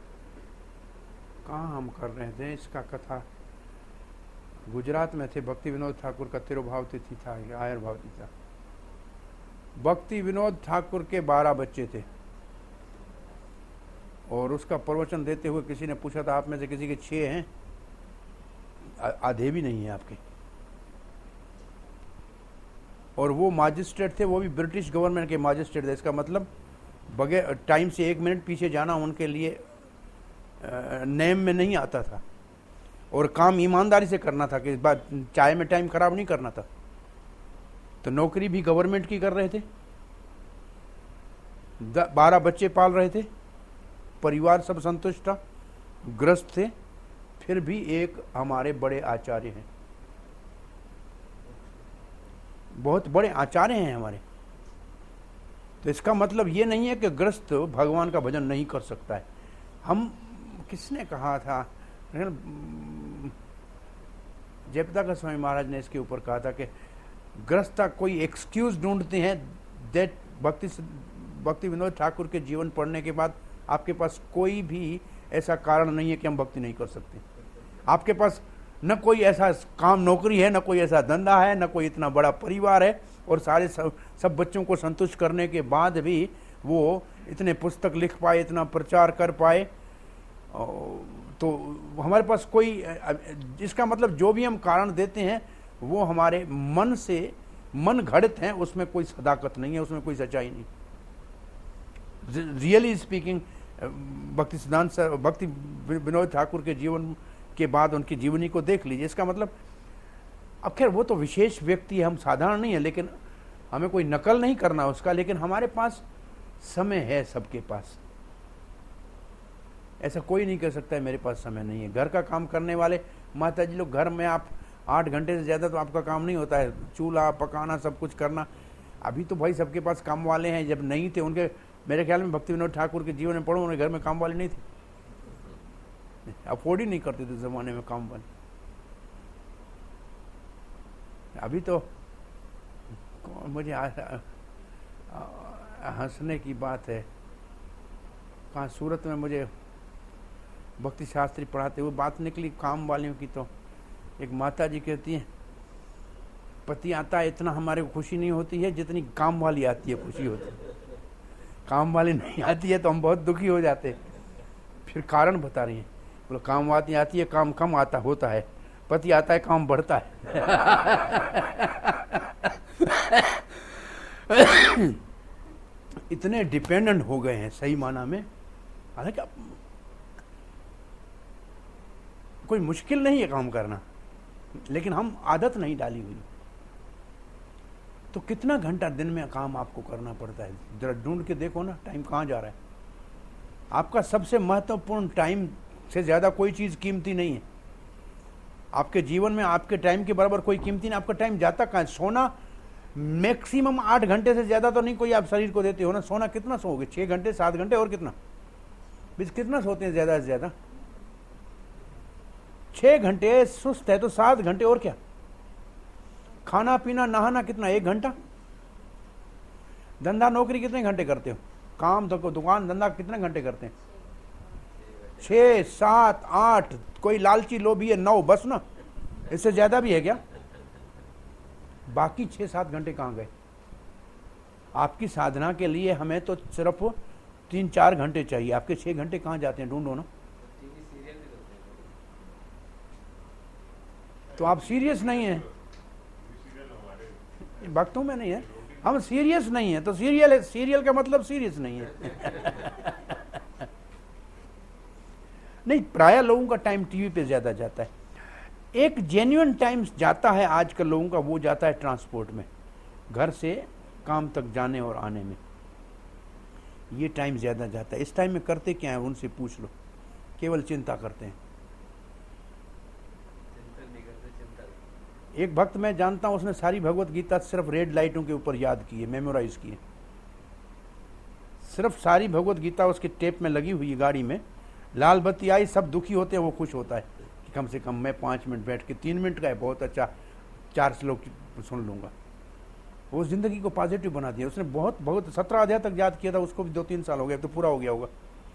कहाँ हम कर रहे थे, इसका कथा गुजरात में थे। भक्ति विनोद ठाकुर का तिरुभाव तिथि था, आयर भाव था। भक्ति विनोद ठाकुर के बारह बच्चे थे और उसका प्रवचन देते हुए किसी ने पूछा था आप में से किसी के छह हैं? आधे भी नहीं है आपके। और वो मजिस्ट्रेट थे, वो भी ब्रिटिश गवर्नमेंट के मजिस्ट्रेट थे। इसका मतलब बगैर टाइम से एक मिनट पीछे जाना उनके लिए नेम में नहीं आता था और काम ईमानदारी से करना था कि इस बार चाय में टाइम खराब नहीं करना था। तो नौकरी भी गवर्नमेंट की कर रहे थे, बारह बच्चे पाल रहे थे, परिवार सब संतुष्ट था, ग्रस्त थे, फिर भी एक हमारे बड़े आचार्य हैं, बहुत बड़े आचार्य हैं हमारे। तो इसका मतलब ये नहीं है कि ग्रस्त भगवान का भजन नहीं कर सकता है। हम किसने कहा था, जयप्रकाश स्वामी महाराज ने इसके ऊपर कहा था कि ग्रस्ता कोई एक्सक्यूज ढूंढते हैं दैट भक्ति भक्ति विनोद ठाकुर के जीवन पढ़ने के बाद आपके पास कोई भी ऐसा कारण नहीं है कि हम भक्ति नहीं कर सकते। आपके पास न कोई ऐसा काम नौकरी है, न कोई ऐसा धंधा है, न कोई इतना बड़ा परिवार है, और सारे सब सब बच्चों को संतुष्ट करने के बाद भी वो इतने पुस्तक लिख पाए, इतना प्रचार कर पाए। तो हमारे पास कोई, इसका मतलब जो भी हम कारण देते हैं वो हमारे मन से मन घड़ित हैं, उसमें कोई सदाकत नहीं है, उसमें कोई सच्चाई नहीं। रियली स्पीकिंग, भक्ति सिद्धांत भक्ति विनोद ठाकुर के जीवन के बाद उनकी जीवनी को देख लीजिए। इसका मतलब, अब खैर वो तो विशेष व्यक्ति है, हम साधारण नहीं है, लेकिन हमें कोई नकल नहीं करना उसका। लेकिन हमारे पास समय है, सबके पास। ऐसा कोई नहीं कह सकता है मेरे पास समय नहीं है। घर का काम करने वाले माता जी लोग, घर में आप आठ घंटे से ज़्यादा तो आपका काम नहीं होता है, चूल्हा पकाना, सब कुछ करना। अभी तो भाई सबके पास काम वाले हैं, जब नहीं थे उनके, मेरे ख्याल में भक्ति विनोद ठाकुर के जीवन में पढ़ो, उनके घर में काम वाले नहीं थे, अफोर्ड ही नहीं करते थे जमाने में काम वाले। अभी तो मुझे हंसने की बात है, कहाँ सूरत में मुझे भक्ति शास्त्री पढ़ाते हुए बात निकली काम वालियों की। तो एक माता जी कहती है, पति आता है इतना हमारे को खुशी नहीं होती है जितनी काम वाली आती है खुशी होती है। काम वाली नहीं आती है तो हम बहुत दुखी हो जाते। फिर कारण बता रही है, बोलो काम वाली आती है, काम कम आता होता है, पति आता है काम बढ़ता है। इतने डिपेंडेंट हो गए हैं सही माना में। हालांकि कोई मुश्किल नहीं है काम करना, लेकिन हम आदत नहीं डाली हुई। तो कितना घंटा दिन में काम आपको करना पड़ता है, जरा ढूंढ के देखो ना, टाइम कहाँ जा रहा है। आपका सबसे महत्वपूर्ण टाइम से ज्यादा कोई चीज कीमती नहीं है आपके जीवन में। आपके टाइम के बराबर कोई कीमती नहीं। आपका टाइम जाता कहाँ है? सोना मैक्सिमम आठ घंटे से ज्यादा तो नहीं कोई आप शरीर को देते हो ना। सोना कितना सोओगे? छह घंटे, सात घंटे, और कितना बीस कितना सोते हैं ज्यादा से ज्यादा? छह घंटे सुस्त है तो सात घंटे, और क्या? खाना पीना नहाना कितना? एक घंटा। धंधा नौकरी कितने घंटे करते हो? काम तो दुकान धंधा कितने घंटे करते हैं? छह, सात, आठ, कोई लालची लोभी है नौ, बस ना, इससे ज्यादा भी है क्या? बाकी छह सात घंटे कहां गए? आपकी साधना के लिए हमें तो सिर्फ तीन चार घंटे चाहिए, आपके छह घंटे कहां जाते हैं? ढूंढो ना। तो आप सीरियस नहीं है, भक्तों में नहीं है, हम सीरियस नहीं है। तो सीरियल सीरियल का मतलब सीरियस नहीं है। नहीं, प्राय लोगों का टाइम टीवी पे ज्यादा जाता है। एक जेन्युइन टाइम जाता है आजकल लोगों का, वो जाता है ट्रांसपोर्ट में, घर से काम तक जाने और आने में। ये टाइम ज्यादा जाता है। इस टाइम में करते क्या है उनसे पूछ लो, केवल चिंता करते हैं। एक भक्त मैं जानता हूं, उसने सारी भगवत गीता सिर्फ रेड लाइटों के ऊपर याद की है, मेमोराइज की है। सिर्फ सारी भगवत गीता उसके टेप में लगी हुई है गाड़ी में, लाल बत्ती आई, सब दुखी होते हैं, वो खुश होता है कि कम से कम मैं पाँच मिनट बैठ के, तीन मिनट का है बहुत अच्छा, चार श्लोक सुन लूँगा। वो ज़िंदगी को पॉजिटिव बना दिया उसने। बहुत बहुत सत्रह अध्याय तक याद किया था, उसको भी दो तीन साल हो गए, तो पूरा हो गया होगा।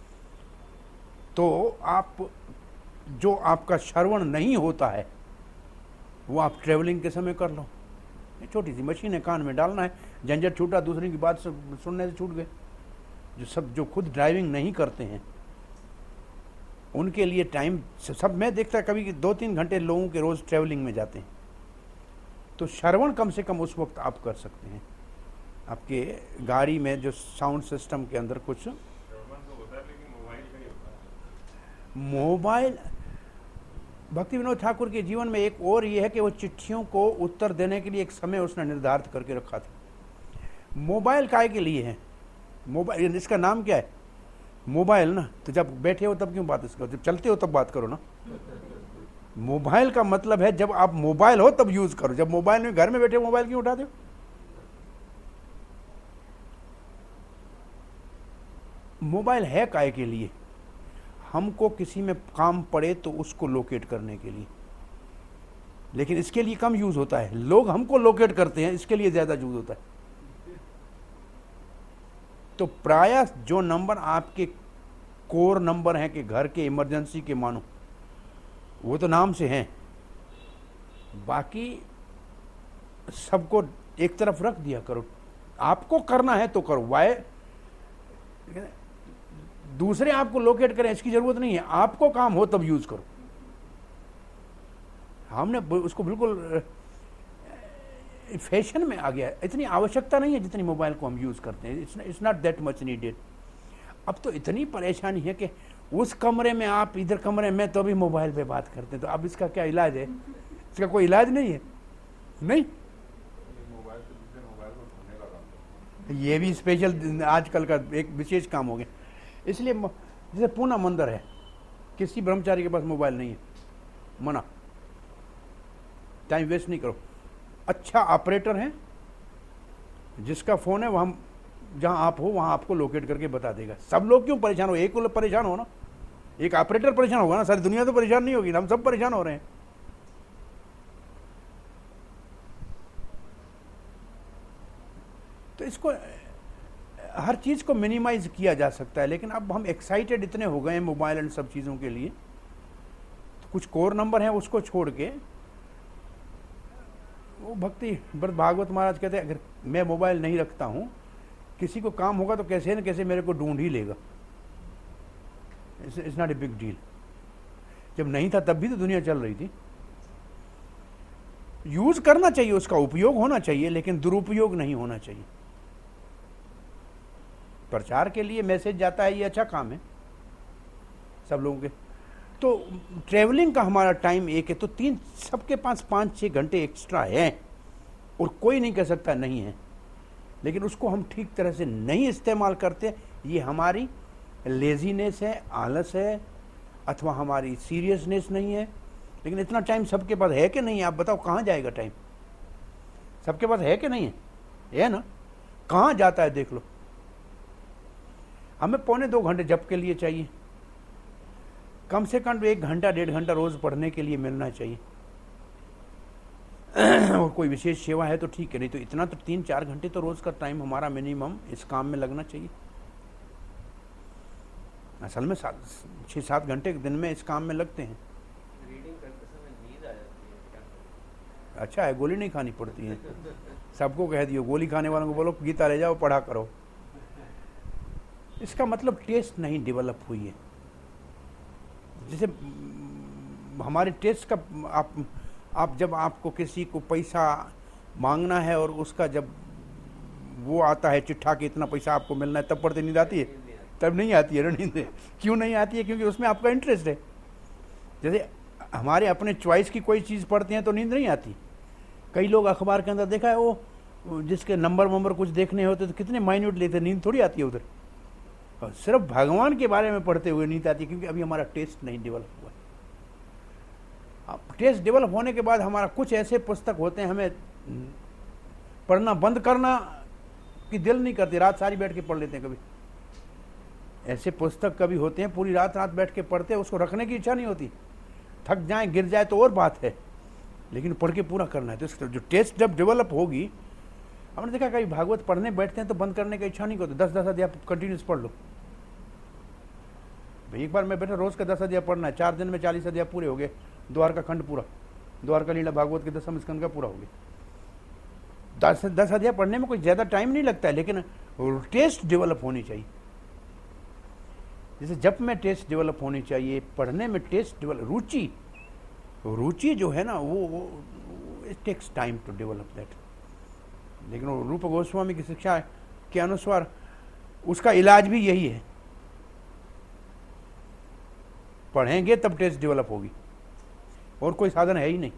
तो आप जो आपका श्रवण नहीं होता है वो आप ट्रेवलिंग के समय कर लो। छोटी सी मशीन है, कान में डालना है, झंझट छूटा, दूसरे की बात सुनने से छूट गए। जो सब जो खुद ड्राइविंग नहीं करते हैं उनके लिए टाइम सब, मैं देखता कभी दो तीन घंटे लोगों के रोज ट्रेवलिंग में जाते हैं। तो श्रवण कम से कम उस वक्त आप कर सकते हैं। आपके गाड़ी में जो साउंड सिस्टम के अंदर कुछ मोबाइल, भक्ति विनोद ठाकुर के जीवन में एक और ये है कि वो चिट्ठियों को उत्तर देने के लिए एक समय उसने निर्धारित करके रखा था। मोबाइल काय के लिए है? मोबाइल, इसका नाम क्या है? मोबाइल ना। तो जब बैठे हो तब क्यों बात करो, जब चलते हो तब बात करो ना। मोबाइल का मतलब है जब आप मोबाइल हो तब यूज करो। जब मोबाइल में घर में बैठे मोबाइल क्यों उठाते हो? मोबाइल है काय के लिए? हमको किसी में काम पड़े तो उसको लोकेट करने के लिए, लेकिन इसके लिए कम यूज होता है। लोग हमको लोकेट करते हैं, इसके लिए ज्यादा यूज होता है। तो प्रायः जो नंबर आपके कोर नंबर हैं कि घर के इमरजेंसी के मानो, वो तो नाम से हैं, बाकी सबको एक तरफ रख दिया करो। आपको करना है तो करो, वाय दूसरे आपको लोकेट करें इसकी जरूरत नहीं है। आपको काम हो तब यूज करो। हमने उसको बिल्कुल फैशन में आ गया, इतनी आवश्यकता नहीं है जितनी मोबाइल को हम यूज करते हैं। It's not that much needed. अब तो इतनी परेशानी है कि उस कमरे में आप, इधर कमरे में तो अभी मोबाइल पे बात करते हैं। तो अब इसका क्या इलाज है? इसका कोई इलाज नहीं है। नहीं, ये भी स्पेशल आजकल का एक विशेष काम हो गया। इसलिए जैसे पूना मंदिर है, किसी ब्रह्मचारी के पास मोबाइल नहीं है, मना। टाइम वेस्ट नहीं करो। अच्छा ऑपरेटर है जिसका फोन है, वहां जहां आप हो वहां आपको लोकेट करके बता देगा। सब लोग क्यों परेशान हो? एक लोग परेशान हो ना, एक ऑपरेटर परेशान होगा ना, सारी दुनिया तो परेशान नहीं होगी। हम सब परेशान हो रहे हैं। तो इसको हर चीज को मिनिमाइज किया जा सकता है, लेकिन अब हम एक्साइटेड इतने हो गए हैं मोबाइल एंड सब चीजों के लिए, तो कुछ कोर नंबर है उसको छोड़ के वो भक्ति व्रत भागवत महाराज कहते हैं अगर मैं मोबाइल नहीं रखता हूं, किसी को काम होगा तो कैसे न कैसे मेरे को ढूंढ ही लेगा। It's not a big deal. जब नहीं था तब भी तो दुनिया चल रही थी। यूज करना चाहिए, उसका उपयोग होना चाहिए, लेकिन दुरुपयोग नहीं होना चाहिए। प्रचार के लिए मैसेज जाता है, ये अच्छा काम है सब लोगों के। तो ट्रेवलिंग का हमारा टाइम एक है, तो तीन सबके पास पाँच छः घंटे एक्स्ट्रा है और कोई नहीं कह सकता नहीं है, लेकिन उसको हम ठीक तरह से नहीं इस्तेमाल करते। ये हमारी लेजीनेस है, आलस है, अथवा हमारी सीरियसनेस नहीं है। लेकिन इतना टाइम सबके पास है कि नहीं? आप बताओ कहाँ जाएगा टाइम? सबके पास है कि नहीं है? है ना? कहाँ जाता है देख लो। हमें पौने दो घंटे जप के लिए चाहिए, कम से कम एक घंटा डेढ़ घंटा रोज पढ़ने के लिए मिलना चाहिए। और कोई विशेष सेवा है तो ठीक है, नहीं तो इतना तो तीन चार घंटे तो रोज का टाइम हमारा मिनिमम इस काम में लगना चाहिए। असल में छः सात घंटे दिन में इस काम में लगते हैं। रीडिंग करते समय नींद आ जाती है क्या? अच्छा है, गोली नहीं खानी पड़ती है। सबको कह दियो, गोली खाने वालों को बोलो गीता ले जाओ पढ़ा करो। इसका मतलब टेस्ट नहीं डेवलप हुई है। जैसे हमारे टेस्ट का आप आप जब आपको किसी को पैसा मांगना है और उसका जब वो आता है चिट्ठा कि इतना पैसा आपको मिलना है, तब पढ़ते नींद आती है? तब नहीं आती है नींद। क्यों नहीं आती है? क्योंकि उसमें आपका इंटरेस्ट है। जैसे हमारे अपने चॉइस की कोई चीज़ पढ़ते हैं तो नींद नहीं आती। कई लोग अखबार के अंदर देखा है, वो जिसके नंबर वंबर कुछ देखने होते तो कितने माइन्यूट लेते, नींद थोड़ी आती है उधर। और सिर्फ भगवान के बारे में पढ़ते हुए नींद आती है, क्योंकि अभी हमारा टेस्ट नहीं डेवलप हुआ। अब टेस्ट डेवलप होने के बाद हमारा कुछ ऐसे पुस्तक होते हैं हमें पढ़ना बंद करना कि दिल नहीं करती, रात सारी बैठ के पढ़ लेते हैं कभी। ऐसे पुस्तक कभी होते हैं पूरी रात रात बैठ के पढ़ते हैं, उसको रखने की इच्छा नहीं होती, थक जाए गिर जाए तो और बात है, लेकिन पढ़ के पूरा करना है। तो इसका जो टेस्ट जब डेवलप होगी, हमने देखा कभी भागवत पढ़ने बैठते हैं तो बंद करने की इच्छा नहीं होती, दस दस अध्याय कंटिन्यूस पढ़ लो। भाई एक बार मैं बैठा रोज का दस अध्याय पढ़ना है, चार दिन में चालीस अध्याय पूरे हो गए, द्वारका खंड पूरा, द्वारका लीला भागवत के दसम स्कंद का पूरा हो गया। दस दस अध्याय पढ़ने में कोई ज्यादा टाइम नहीं लगता है, लेकिन टेस्ट डेवलप होनी चाहिए। जैसे जब में टेस्ट डेवलप होनी चाहिए, पढ़ने में टेस्ट डेवलप, रुचि रुचि जो है ना वो, वो it takes time to develop that. लेकिन वो रूप गोस्वामी की शिक्षा के अनुसार उसका इलाज भी यही है, पढ़ेंगे तब टेस्ट डेवलप होगी, और कोई साधन है ही नहीं।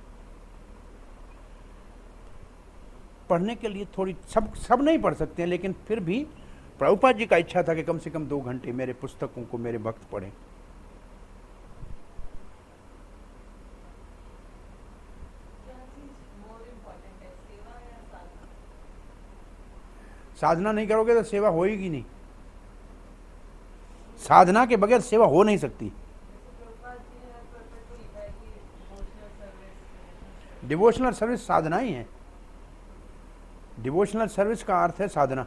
पढ़ने के लिए थोड़ी, सब सब नहीं पढ़ सकते हैं, लेकिन फिर भी प्रभुपाद जी का इच्छा था कि कम से कम दो घंटे मेरे पुस्तकों को मेरे भक्त पढ़ें। साधना नहीं करोगे तो सेवा होएगी नहीं, साधना के बगैर सेवा हो नहीं सकती। डिवोशनल सर्विस साधना ही है। डिवोशनल सर्विस का अर्थ है साधना।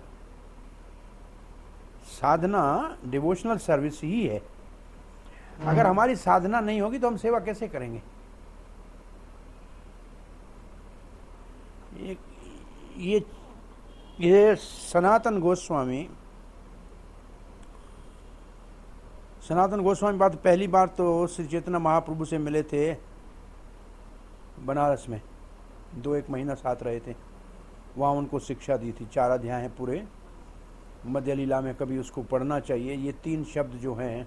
साधना डिवोशनल सर्विस ही है। अगर हमारी साधना नहीं होगी तो हम सेवा कैसे करेंगे? ये ये, ये सनातन गोस्वामी सनातन गोस्वामी बात पहली बार तो श्री चैतन्य महाप्रभु से मिले थे बनारस में, दो एक महीना साथ रहे थे, वहाँ उनको शिक्षा दी थी। चार अध्याय हैं पूरे, मध्य लीला में कभी उसको पढ़ना चाहिए। ये तीन शब्द जो हैं,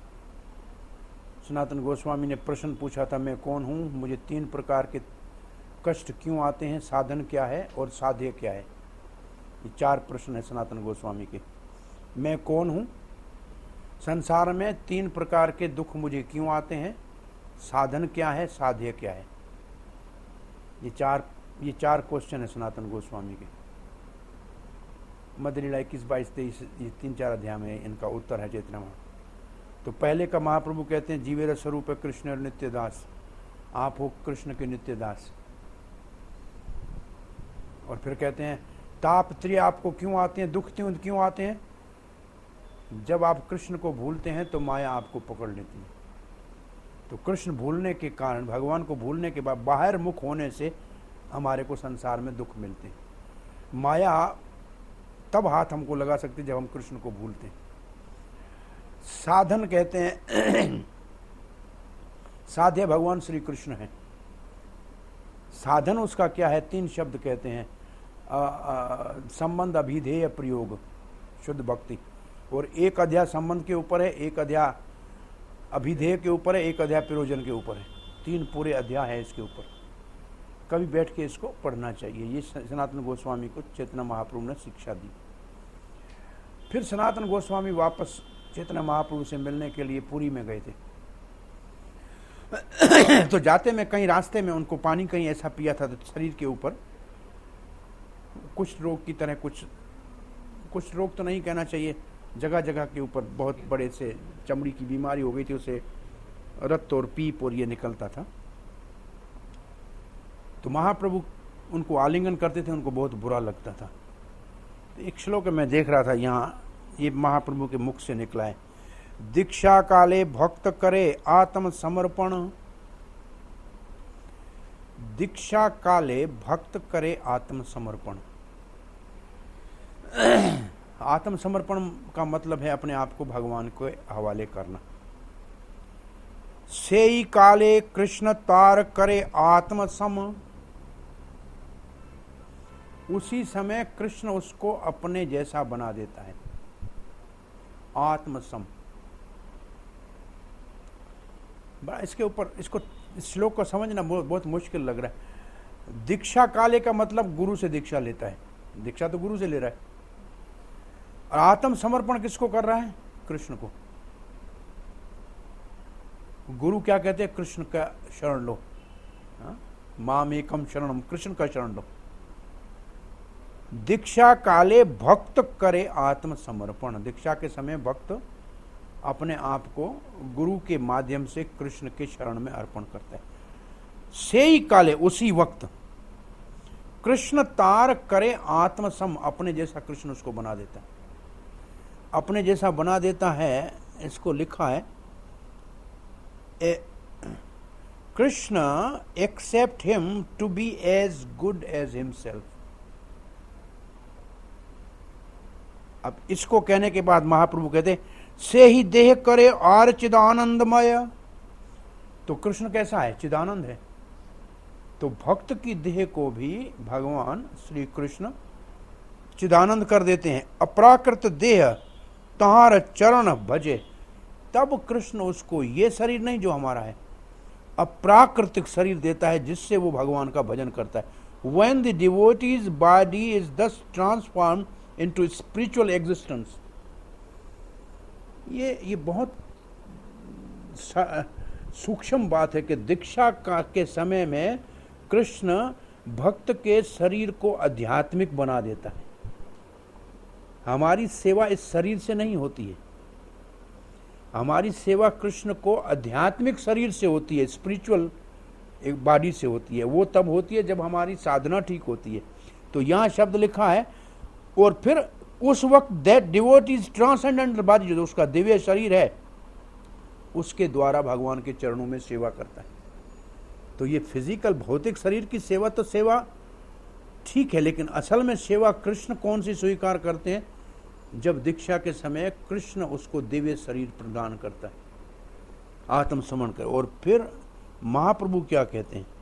सनातन गोस्वामी ने प्रश्न पूछा था, मैं कौन हूँ, मुझे तीन प्रकार के कष्ट क्यों आते हैं, साधन क्या है और साध्य क्या है। ये चार प्रश्न है सनातन गोस्वामी के। मैं कौन हूँ, संसार में तीन प्रकार के दुख मुझे क्यों आते हैं, साधन क्या है, साध्य क्या है। ये चार ये चार क्वेश्चन है सनातन गोस्वामी के। मध्य लीला इक्कीस बाईस तेईस, ये तीन चार अध्याय में इनका उत्तर है चैतन्य महाप्रभु। तो पहले का महाप्रभु कहते हैं, जीवेर स्वरूप है कृष्ण और नित्य दास, आप हो कृष्ण के नित्य दास। और फिर कहते हैं, ताप त्रिय आपको क्यों आते हैं, दुख क्यों क्यों आते हैं, जब आप कृष्ण को भूलते हैं तो माया आपको पकड़ लेती है। तो कृष्ण भूलने के कारण, भगवान को भूलने के बाद बाहर मुख होने से हमारे को संसार में दुख मिलते हैं। माया तब हाथ हमको लगा सकती जब हम कृष्ण को भूलते हैं। साधन कहते हैं, साध्य भगवान श्री कृष्ण है। साधन उसका क्या है, तीन शब्द कहते हैं, आ, आ, संबंध, अभिधेय, प्रयोग, शुद्ध भक्ति। और एक अध्याय संबंध के ऊपर है, एक अध्याय अभिधेय के ऊपर है, एक अध्याय प्रयोजन के ऊपर है। तीन पूरे अध्याय है इसके ऊपर। कभी बैठ के इसको पढ़ना चाहिए। ये सनातन गोस्वामी को चैतन्य महाप्रभु ने शिक्षा दी। फिर सनातन गोस्वामी वापस चैतन्य महाप्रभु से मिलने के लिए पुरी में गए थे। तो जाते में कहीं रास्ते में उनको पानी कहीं ऐसा पिया था तो शरीर के ऊपर कुछ रोग की तरह, कुछ कुछ रोग तो नहीं कहना चाहिए, जगह जगह के ऊपर बहुत बड़े से चमड़ी की बीमारी हो गई थी, उसे रक्त और पीप और ये निकलता था। तो महाप्रभु उनको आलिंगन करते थे, उनको बहुत बुरा लगता था। तो एक श्लोक मैं देख रहा था यहाँ, ये महाप्रभु के मुख से निकला है, दीक्षा काले भक्त करे आत्म समर्पण, दीक्षा काले भक्त करे आत्म समर्पण। आत्म समर्पण का मतलब है अपने आप को भगवान के हवाले करना। सेई काले कृष्ण तार करे आत्म सम, उसी समय कृष्ण उसको अपने जैसा बना देता है। आत्मसम, बड़ा इसके ऊपर, इसको इस श्लोक को समझना बहुत, बहुत मुश्किल लग रहा है। दीक्षा काले का मतलब गुरु से दीक्षा लेता है, दीक्षा तो गुरु से ले रहा है। और आत्म समर्पण किसको कर रहा है, कृष्ण को। गुरु क्या कहते हैं, कृष्ण का शरण लो, माम एकम शरणम, कृष्ण का शरण लो। दीक्षा काले भक्त करे आत्मसमर्पण। दीक्षा के समय भक्त अपने आप को गुरु के माध्यम से कृष्ण के शरण में अर्पण करता है। से ही काले, उसी वक्त कृष्ण तार करे आत्मसम, अपने जैसा कृष्ण उसको बना देता है। अपने जैसा बना देता है, इसको लिखा है Krishna accept him to be as good as himself. अब इसको कहने के बाद महाप्रभु कहते से ही देह करे और चिदानंदमय। तो कृष्ण कैसा है? चिदानंद है। तो भक्त की देह को भी भगवान श्री कृष्ण चिदानंद कर देते हैं। अपराकृत देह तहार चरण भजे, तब कृष्ण उसको ये शरीर नहीं जो हमारा है, अप्राकृतिक शरीर देता है जिससे वो भगवान का भजन करता है। When the devotee's body is thus transformed into spiritual existence, ये ये बहुत सूक्ष्म बात है कि दीक्षा का के समय में कृष्ण भक्त के शरीर को आध्यात्मिक बना देता है। हमारी सेवा इस शरीर से नहीं होती है, हमारी सेवा कृष्ण को आध्यात्मिक शरीर से होती है, स्पिरिचुअल एक बॉडी से होती है। वो तब होती है जब हमारी साधना ठीक होती है। तो यहाँ शब्द लिखा है, और फिर उस वक्त दैट डिवोटीज ट्रांसेंडेंटल बॉडी, जो उसका दिव्य शरीर है, उसके द्वारा भगवान के चरणों में सेवा करता है। तो ये फिजिकल भौतिक शरीर की सेवा तो सेवा ठीक है, लेकिन असल में सेवा कृष्ण कौन सी स्वीकार करते हैं? जब दीक्षा के समय कृष्ण उसको दिव्य शरीर प्रदान करता है, आत्मसमर्पण कर। और फिर महाप्रभु क्या कहते हैं?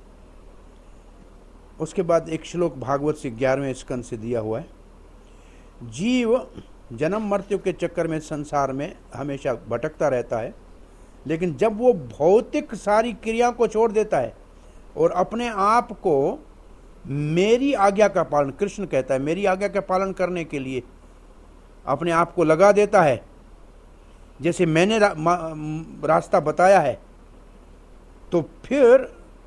उसके बाद एक श्लोक भागवत से ग्यारहवें स्कंद से दिया हुआ है। जीव जन्म मृत्यु के चक्कर में संसार में हमेशा भटकता रहता है, लेकिन जब वो भौतिक सारी क्रिया को छोड़ देता है और अपने आप को मेरी आज्ञा का पालन, कृष्ण कहता है मेरी आज्ञा का पालन करने के लिए अपने आप को लगा देता है, जैसे मैंने रा, रास्ता बताया है, तो फिर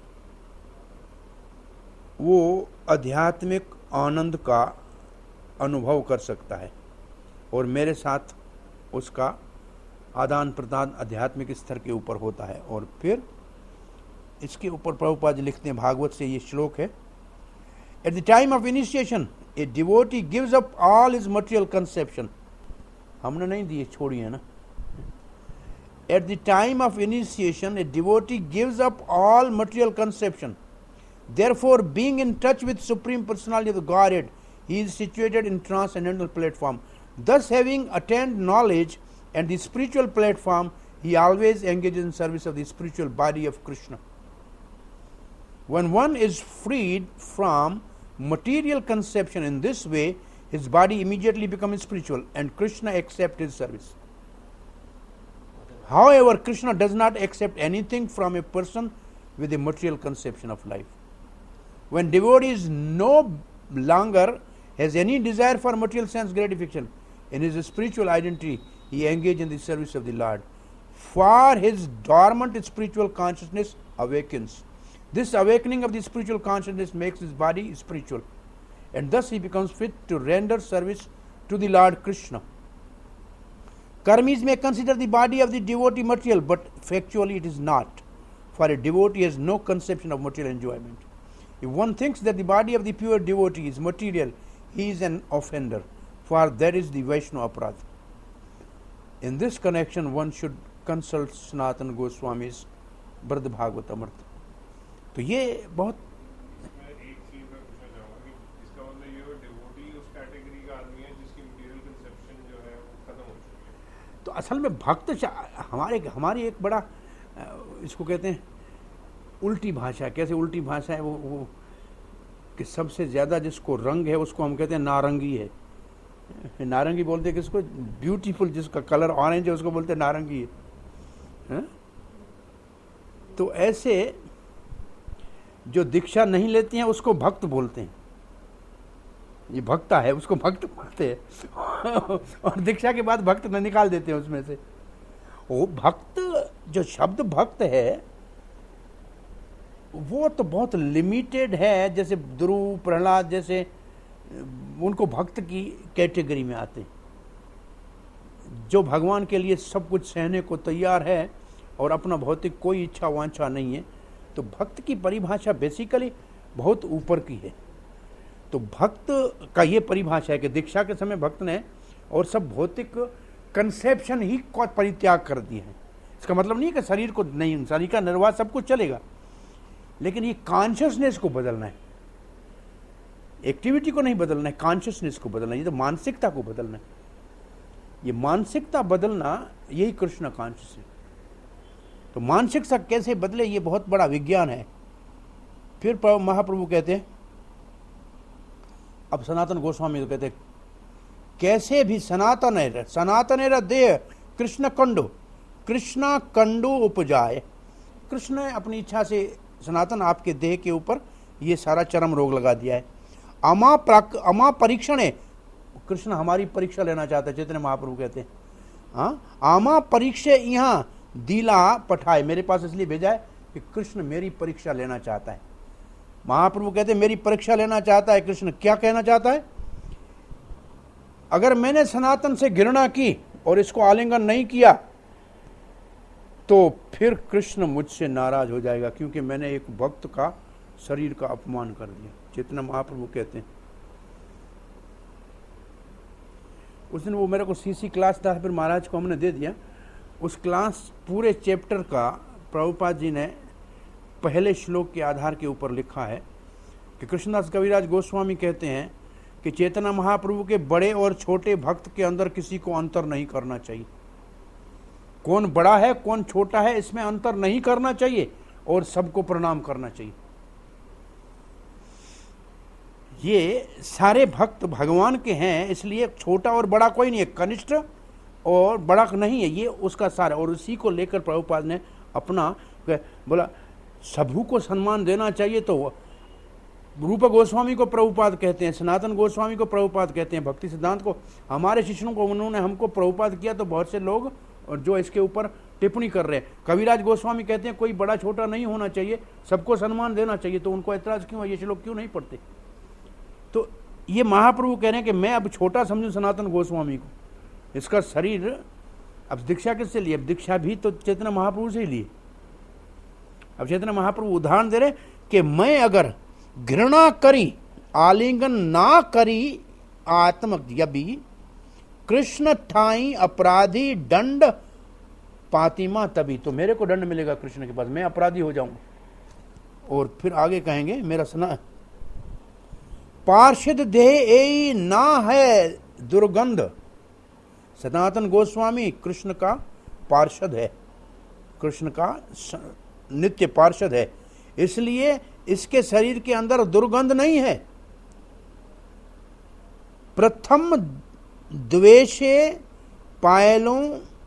वो आध्यात्मिक आनंद का अनुभव कर सकता है और मेरे साथ उसका आदान प्रदान आध्यात्मिक स्तर के ऊपर होता है। और फिर इसके ऊपर प्रभुपाद लिखते हैं, भागवत से ये श्लोक है, at the time of initiation a devotee gives up all his material conception. हमने नहीं दिए, छोड़िए ना। At the time of initiation a devotee gives up all material conception, therefore being in touch with supreme personality of the Godhead, he is situated in transcendental platform. Thus having attained knowledge and the spiritual platform, he always engages in service of the spiritual body of Krishna. When one is freed from material conception in this way, his body immediately becomes spiritual and Krishna accepts his service. However, Krishna does not accept anything from a person with a material conception of life. When devotee is no longer has any desire for material sense gratification, in his spiritual identity, he engages in the service of the Lord. For his dormant spiritual consciousness awakens. This awakening of the spiritual consciousness makes his body spiritual, and thus he becomes fit to render service to the Lord Krishna. Karmis may consider the body of the devotee material, but factually it is not, for a devotee has no conception of material enjoyment. If one thinks that the body of the pure devotee is material, he is an offender, for that is the Vaishnava aparadha. In this connection, one should consult Sanatana Goswami's Brad Bhagavatamrta. तो ये बहुत एक चीज मैं पूछना चाहूंगा कि इसका मतलब ये वो डिवोटी उस कैटेगरी का आदमी है जिसकी मटेरियल कंसेप्शन जो है वो खत्म हो चुकी है। तो असल में भक्त हमारे हमारी एक बड़ा इसको कहते हैं उल्टी भाषा। कैसे उल्टी भाषा है वो, वो कि सबसे ज्यादा जिसको रंग है उसको हम कहते हैं नारंगी है। नारंगी बोलते हैं किसको? ब्यूटीफुल, जिसका कलर ऑरेंज है उसको बोलते हैं नारंगी है, है? तो ऐसे जो दीक्षा नहीं लेती हैं उसको भक्त बोलते हैं। ये भक्ता है उसको भक्त बोलते हैं और दीक्षा के बाद भक्त न निकाल देते हैं उसमें से। वो भक्त, जो शब्द भक्त है वो तो बहुत लिमिटेड है, जैसे ध्रुव प्रहलाद जैसे उनको भक्त की कैटेगरी में आते हैं, जो भगवान के लिए सब कुछ सहने को तैयार है और अपना भौतिक कोई इच्छा वांछा नहीं है। तो भक्त की परिभाषा बेसिकली बहुत ऊपर की है। तो भक्त का ये परिभाषा है कि दीक्षा के समय भक्त ने और सब भौतिक कंसेप्शन ही को परित्याग कर दिए हैं। इसका मतलब नहीं है कि शरीर को नहीं, शरीर का निर्वाह सब कुछ चलेगा, लेकिन ये कॉन्शियसनेस को बदलना है, एक्टिविटी को नहीं बदलना है, कॉन्शियसनेस को बदलना है, ये तो मानसिकता को बदलना है। ये मानसिकता बदलना यही कृष्ण कॉन्शियस है। तो मानसिकता कैसे बदले, ये बहुत बड़ा विज्ञान है। फिर महाप्रभु कहते हैं, अब सनातन गोस्वामी तो कहते हैं, कैसे भी सनातन है सनातन देह कृष्ण कंडो कृष्णा कंडो उपजाए। कृष्ण ने अपनी इच्छा से सनातन आपके देह के ऊपर ये सारा चरम रोग लगा दिया है। अमा प्राक अमा परीक्षण है, कृष्ण हमारी परीक्षा लेना चाहता है। चैतन्य महाप्रभु कहते हैं, हाँ आमा परीक्षा यहाँ दिला पठाए, मेरे पास इसलिए भेजा है कि कृष्ण मेरी परीक्षा लेना चाहता है। महाप्रभु कहते हैं मेरी परीक्षा लेना चाहता है कृष्ण। क्या कहना चाहता है? अगर मैंने सनातन से घृणा की और इसको आलिंगन नहीं किया तो फिर कृष्ण मुझसे नाराज हो जाएगा, क्योंकि मैंने एक भक्त का शरीर का अपमान कर दिया। चैतन्य महाप्रभु कहते हैं, उस दिन वो मेरे को सीसी क्लास था, फिर महाराज को हमने दे दिया। उस क्लास पूरे चैप्टर का प्रभुपाद जी ने पहले श्लोक के आधार के ऊपर लिखा है कि कृष्णदास कविराज गोस्वामी कहते हैं कि चैतन्य महाप्रभु के बड़े और छोटे भक्त के अंदर किसी को अंतर नहीं करना चाहिए। कौन बड़ा है कौन छोटा है इसमें अंतर नहीं करना चाहिए और सबको प्रणाम करना चाहिए। ये सारे भक्त भगवान के हैं, इसलिए छोटा और बड़ा कोई नहीं है, कनिष्ठ और बड़ा नहीं है, ये उसका सारा। और उसी को लेकर प्रभुपाद ने अपना बोला सबू को सम्मान देना चाहिए। तो रूप गोस्वामी को प्रभुपाद कहते हैं, सनातन गोस्वामी को प्रभुपाद कहते हैं, भक्ति सिद्धांत को हमारे शिष्यों को उन्होंने हमको प्रभुपाद किया। तो बहुत से लोग और जो इसके ऊपर टिप्पणी कर रहे हैं, कविराज गोस्वामी कहते हैं कोई बड़ा छोटा नहीं होना चाहिए, सबको सम्मान देना चाहिए। तो उनको ऐतराज क्यों है, ये श्लोक क्यों नहीं पढ़ते? तो ये महाप्रभु कह रहे हैं कि मैं अब छोटा समझूं सनातन गोस्वामी को, इसका शरीर। अब दीक्षा किससे लिए? अब दीक्षा भी तो चैतन्य महाप्रभु से ही लिए। अब चैतन्य महाप्रभु उदाहरण दे रहे कि मैं अगर घृणा करी आलिंगन ना करी आत्मक यबी कृष्ण ठाई अपराधी दंड पातिमा तभी, तो मेरे को दंड मिलेगा कृष्ण के पास, मैं अपराधी हो जाऊंगा। और फिर आगे कहेंगे मेरा सना पार्षद देह ए ना है दुर्गंध। सनातन गोस्वामी कृष्ण का पार्षद है, कृष्ण का नित्य पार्षद है, इसलिए इसके शरीर के अंदर दुर्गंध नहीं है। प्रथम द्वेषे पायलों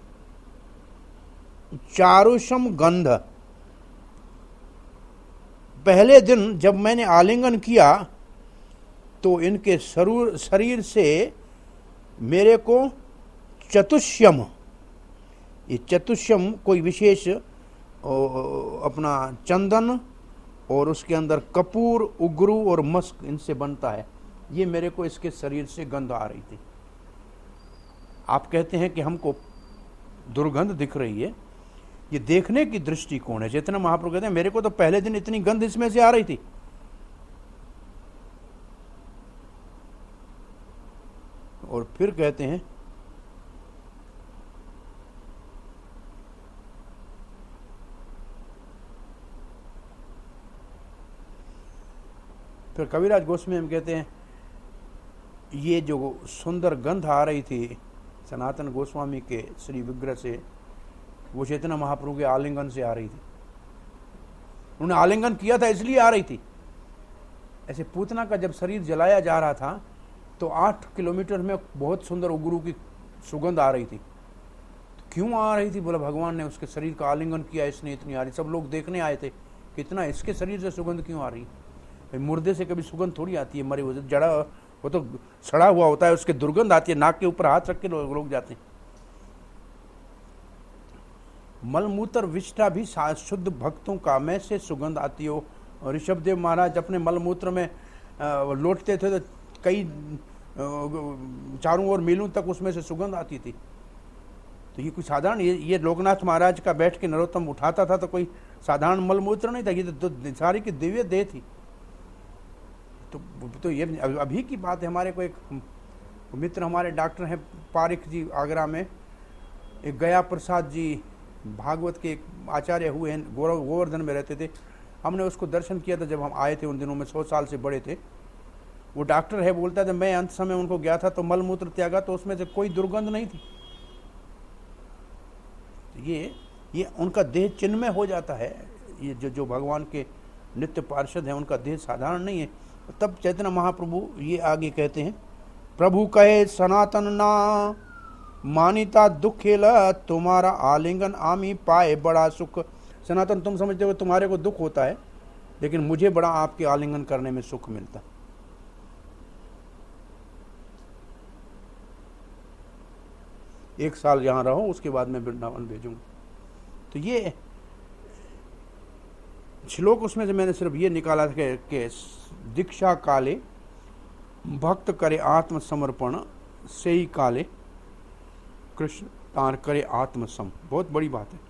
चारुषम गंध। पहले दिन जब मैंने आलिंगन किया तो इनके शरीर शरीर से मेरे को चतुष्यम, ये चतुष्यम कोई विशेष अपना चंदन और उसके अंदर कपूर उग्रू और मस्क इनसे बनता है, ये मेरे को इसके शरीर से गंध आ रही थी। आप कहते हैं कि हमको दुर्गंध दिख रही है, ये देखने की दृष्टिकोण है। चैतन्य महाप्रभु कहते हैं मेरे को तो पहले दिन इतनी गंध इसमें से आ रही थी। और फिर कहते हैं फिर कविराज गोस्वामी हम कहते हैं ये जो सुंदर गंध आ रही थी सनातन गोस्वामी के श्री विग्रह से, वो चैतन्य महाप्रभु के आलिंगन से आ रही थी। उन्होंने आलिंगन किया था इसलिए आ रही थी। ऐसे पूतना का जब शरीर जलाया जा रहा था तो आठ किलोमीटर में बहुत सुंदर उग्रू की सुगंध आ रही थी। तो क्यों आ रही थी? बोला भगवान ने उसके शरीर का आलिंगन किया इसने इतनी आ रही। सब लोग देखने आए थे कितना इसके शरीर से सुगंध क्यों आ रही है। मुर्दे से कभी सुगंध थोड़ी आती है, मरे हुए जड़ा वो तो सड़ा हुआ होता है, उसके दुर्गंध आती है। नाक के ऊपर हाथ रख के लोग लोग जाते हैं। मलमूत्र विष्ठा भी शुद्ध भक्तों का में से सुगंध आती हो। ऋषभदेव महाराज अपने मलमूत्र में लौटते थे तो कई चारों ओर मीलों तक उसमें से सुगंध आती थी। तो ये कोई साधारण, ये ये लोकनाथ महाराज का बैठ के नरोत्तम उठाता था तो कोई साधारण मलमूत्र नहीं था, ये तो सारी की दिव्य देह थी। तो तो ये अभी की बात है। हमारे को एक मित्र हमारे डॉक्टर हैं पारिक जी, आगरा में, एक गया प्रसाद जी भागवत के एक आचार्य हुए हैं, गौरव गोवर्धन में रहते थे। हमने उसको दर्शन किया था जब हम आए थे, उन दिनों में सौ साल से बड़े थे। वो डॉक्टर है, बोलता था मैं अंत समय उनको गया था तो मलमूत्र त्यागा तो उसमें से कोई दुर्गंध नहीं थी। ये ये उनका देह चिन्मय हो जाता है। ये जो जो भगवान के नित्य पार्षद हैं उनका देह साधारण नहीं है। तब चैतन्य महाप्रभु ये आगे कहते हैं, प्रभु कहे सनातन ना मानिता दुखेला, तुम्हारा आलिंगन आमी पाए बड़ा सुख। सनातन तुम समझते हो तुम्हारे को दुख होता है, लेकिन मुझे बड़ा आपके आलिंगन करने में सुख मिलता। एक साल यहाँ रहो, उसके बाद मैं वृंदावन भेजूंगा। तो ये श्लोक उसमें से मैंने सिर्फ ये निकाला था कि, कि दीक्षा काले भक्त करे आत्मसमर्पण, से ही काले कृष्ण तार करे आत्मसम। बहुत बड़ी बात है।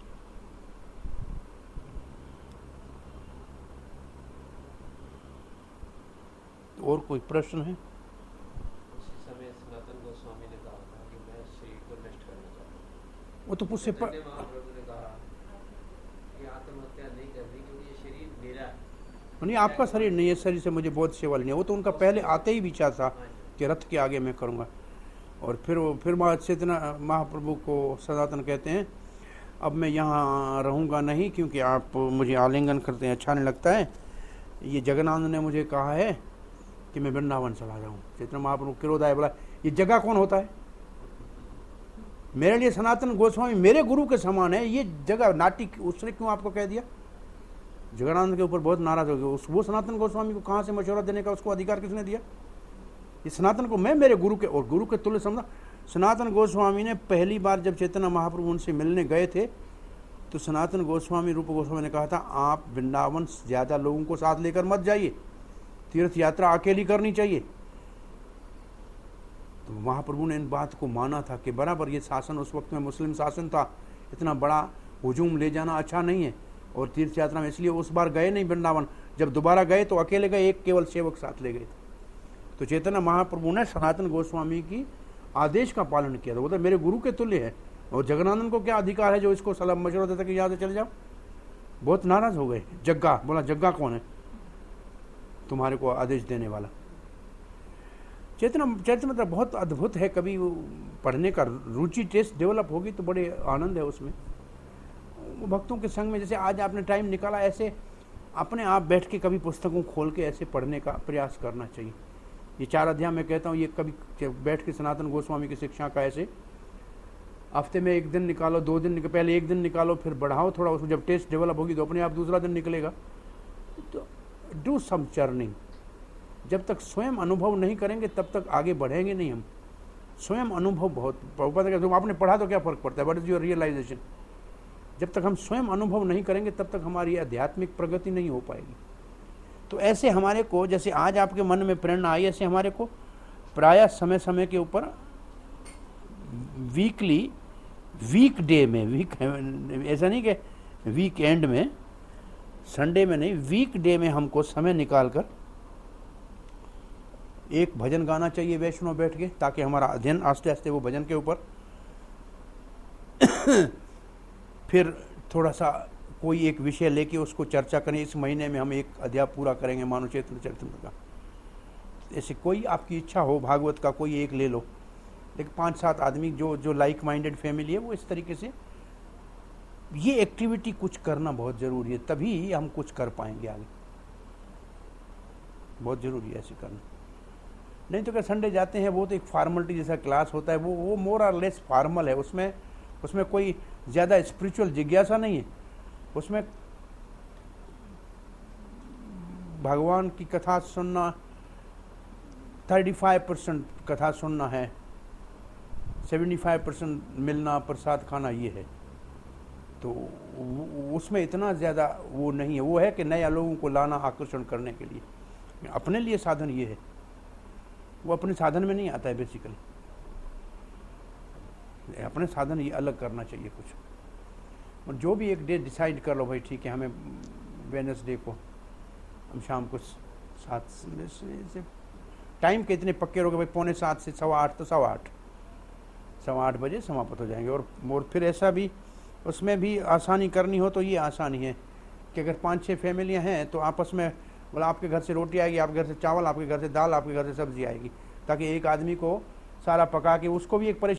और कोई प्रश्न है? उसी समय सनातन गोस्वामी ने कहा था कि मैं शरीर को नष्ट करना चाहता हूँ। वो तो मुझसे पर... महाप्रभु ने कहा कि आत्महत्या नहीं करनी क्योंकि ये शरीर मेरा है। नहीं, आपका शरीर नहीं है, शरीर से मुझे बहुत सेवा नहीं है। वो तो उनका पहले आते ही विचार था कि रथ के आगे मैं करूँगा। और फिर वो फिर चैतन्य महाप्रभु को सनातन कहते हैं, अब मैं यहाँ रहूँगा नहीं क्योंकि आप मुझे आलिंगन करते हैं, अच्छा नहीं लगता है। ये जगन्नाथ ने मुझे कहा है कि मैं वृंदावन चला जाऊँ। चैतन्य महाप्रभु क्रोध आया, बोला ये जगह कौन होता है? मेरे लिए सनातन गोस्वामी मेरे गुरु के समान है, ये जगह नाटी उसने क्यों आपको कह दिया? जगन्नाथ के ऊपर बहुत नाराज हो गया। उस वो सनातन गोस्वामी को कहाँ से मशवरा देने का उसको अधिकार किसने दिया? ये सनातन को मैं मेरे गुरु के और गुरु के तुल्य समझा। सनातन गोस्वामी ने पहली बार जब चैतन्य महाप्रभु उनसे मिलने गए थे तो सनातन गोस्वामी रूप गोस्वामी ने कहा था, आप वृंदावन ज्यादा लोगों को साथ लेकर मत जाइए, तीर्थ यात्रा अकेली करनी चाहिए। तो महाप्रभु ने इन बात को माना था कि बराबर ये शासन उस वक्त में मुस्लिम शासन था, इतना बड़ा हुजूम ले जाना अच्छा नहीं है। और तीर्थ यात्रा में इसलिए उस बार गए नहीं वृंदावन। जब दोबारा गए तो अकेले गए, एक केवल सेवक साथ ले गए थे। तो चैतन्य महाप्रभु ने सनातन गोस्वामी की आदेश का पालन किया था। वो तो मेरे गुरु के तुल्य है। और जगन्नाथन को क्या अधिकार है जो इसको सलाह मशवरा देता कि यहाँ से चले जाओ? बहुत नाराज हो गए। जग्गा बोला, जग्गा कौन है तुम्हारे को आदेश देने वाला? चैतन्य चैतन्य मतलब बहुत अद्भुत है। कभी पढ़ने का रुचि टेस्ट डेवलप होगी तो बड़े आनंद है उसमें। भक्तों के संग में जैसे आज आपने टाइम निकाला, ऐसे अपने आप बैठ के कभी पुस्तकों खोल के ऐसे पढ़ने का प्रयास करना चाहिए। ये चार अध्याय मैं कहता हूँ, ये कभी बैठ के सनातन गोस्वामी की शिक्षा का ऐसे हफ्ते में एक दिन निकालो, दो दिन निकालो, पहले एक दिन निकालो, फिर बढ़ाओ थोड़ा उसको। जब टेस्ट डेवलप होगी तो अपने आप दूसरा दिन निकलेगा। तो डू सम चर्निंग। जब तक स्वयं अनुभव नहीं करेंगे तब तक आगे बढ़ेंगे नहीं हम। स्वयं अनुभव बहुत प्रभुपाद, आपने पढ़ा तो क्या फर्क पड़ता है? What is your realization? जब तक हम स्वयं अनुभव नहीं करेंगे तब तक हमारी आध्यात्मिक प्रगति नहीं हो पाएगी। तो ऐसे हमारे को, जैसे आज आपके मन में प्रेरणा आई, ऐसे हमारे को प्रायः समय समय के ऊपर वीकली, वीक डे में, वीक ऐसा नहीं कि वीक एंड में, संडे में नहीं, वीक डे में हमको समय निकालकर एक भजन गाना चाहिए वैष्णव बैठ के, ताकि हमारा अध्ययन आस्ते आस्ते वो भजन के ऊपर फिर थोड़ा सा कोई एक विषय लेके उसको चर्चा करें। इस महीने में हम एक अध्याय पूरा करेंगे मानव चैतन्य चरितामृत का। ऐसे कोई आपकी इच्छा हो, भागवत का कोई एक ले लो, लेकिन पांच सात आदमी जो जो लाइक माइंडेड फैमिली है वो इस तरीके से ये एक्टिविटी कुछ करना बहुत जरूरी है, तभी हम कुछ कर पाएंगे आगे। बहुत जरूरी है ऐसे करना। नहीं तो क्या संडे जाते हैं वो तो एक फॉर्मेलिटी जैसा क्लास होता है, वो वो मोर और लेस फॉर्मल है। उसमें उसमें कोई ज़्यादा स्पिरिचुअल जिज्ञासा नहीं है। उसमें भगवान की कथा सुनना, थर्टी फाइव परसेंट कथा सुनना है, सेवेंटी फाइव परसेंट मिलना, प्रसाद खाना, ये है। तो उसमें इतना ज़्यादा वो नहीं है। वो है कि नया लोगों को लाना, आकर्षण करने के लिए। अपने लिए साधन ये है। वो अपने साधन में नहीं आता है बेसिकली। अपने साधन ये अलग करना चाहिए कुछ। और जो भी एक डे डिसाइड कर लो भाई, ठीक है हमें वेडनेसडे को हम शाम को सात से टाइम के इतने पक्के रहोगे भाई, पौने सात से सवा आठ तो सवा आठ सवा आठ बजे समाप्त हो जाएंगे। और और फिर ऐसा भी उसमें भी आसानी करनी हो तो ये आसानी है कि अगर पाँच छः फैमिलियाँ हैं तो आपस में बोला आपके घर से रोटी आएगी, आपके घर से चावल, आपके घर से दाल, आपके घर से सब्जी आएगी, ताकि एक आदमी को सारा पका के उसको भी एक परेशानी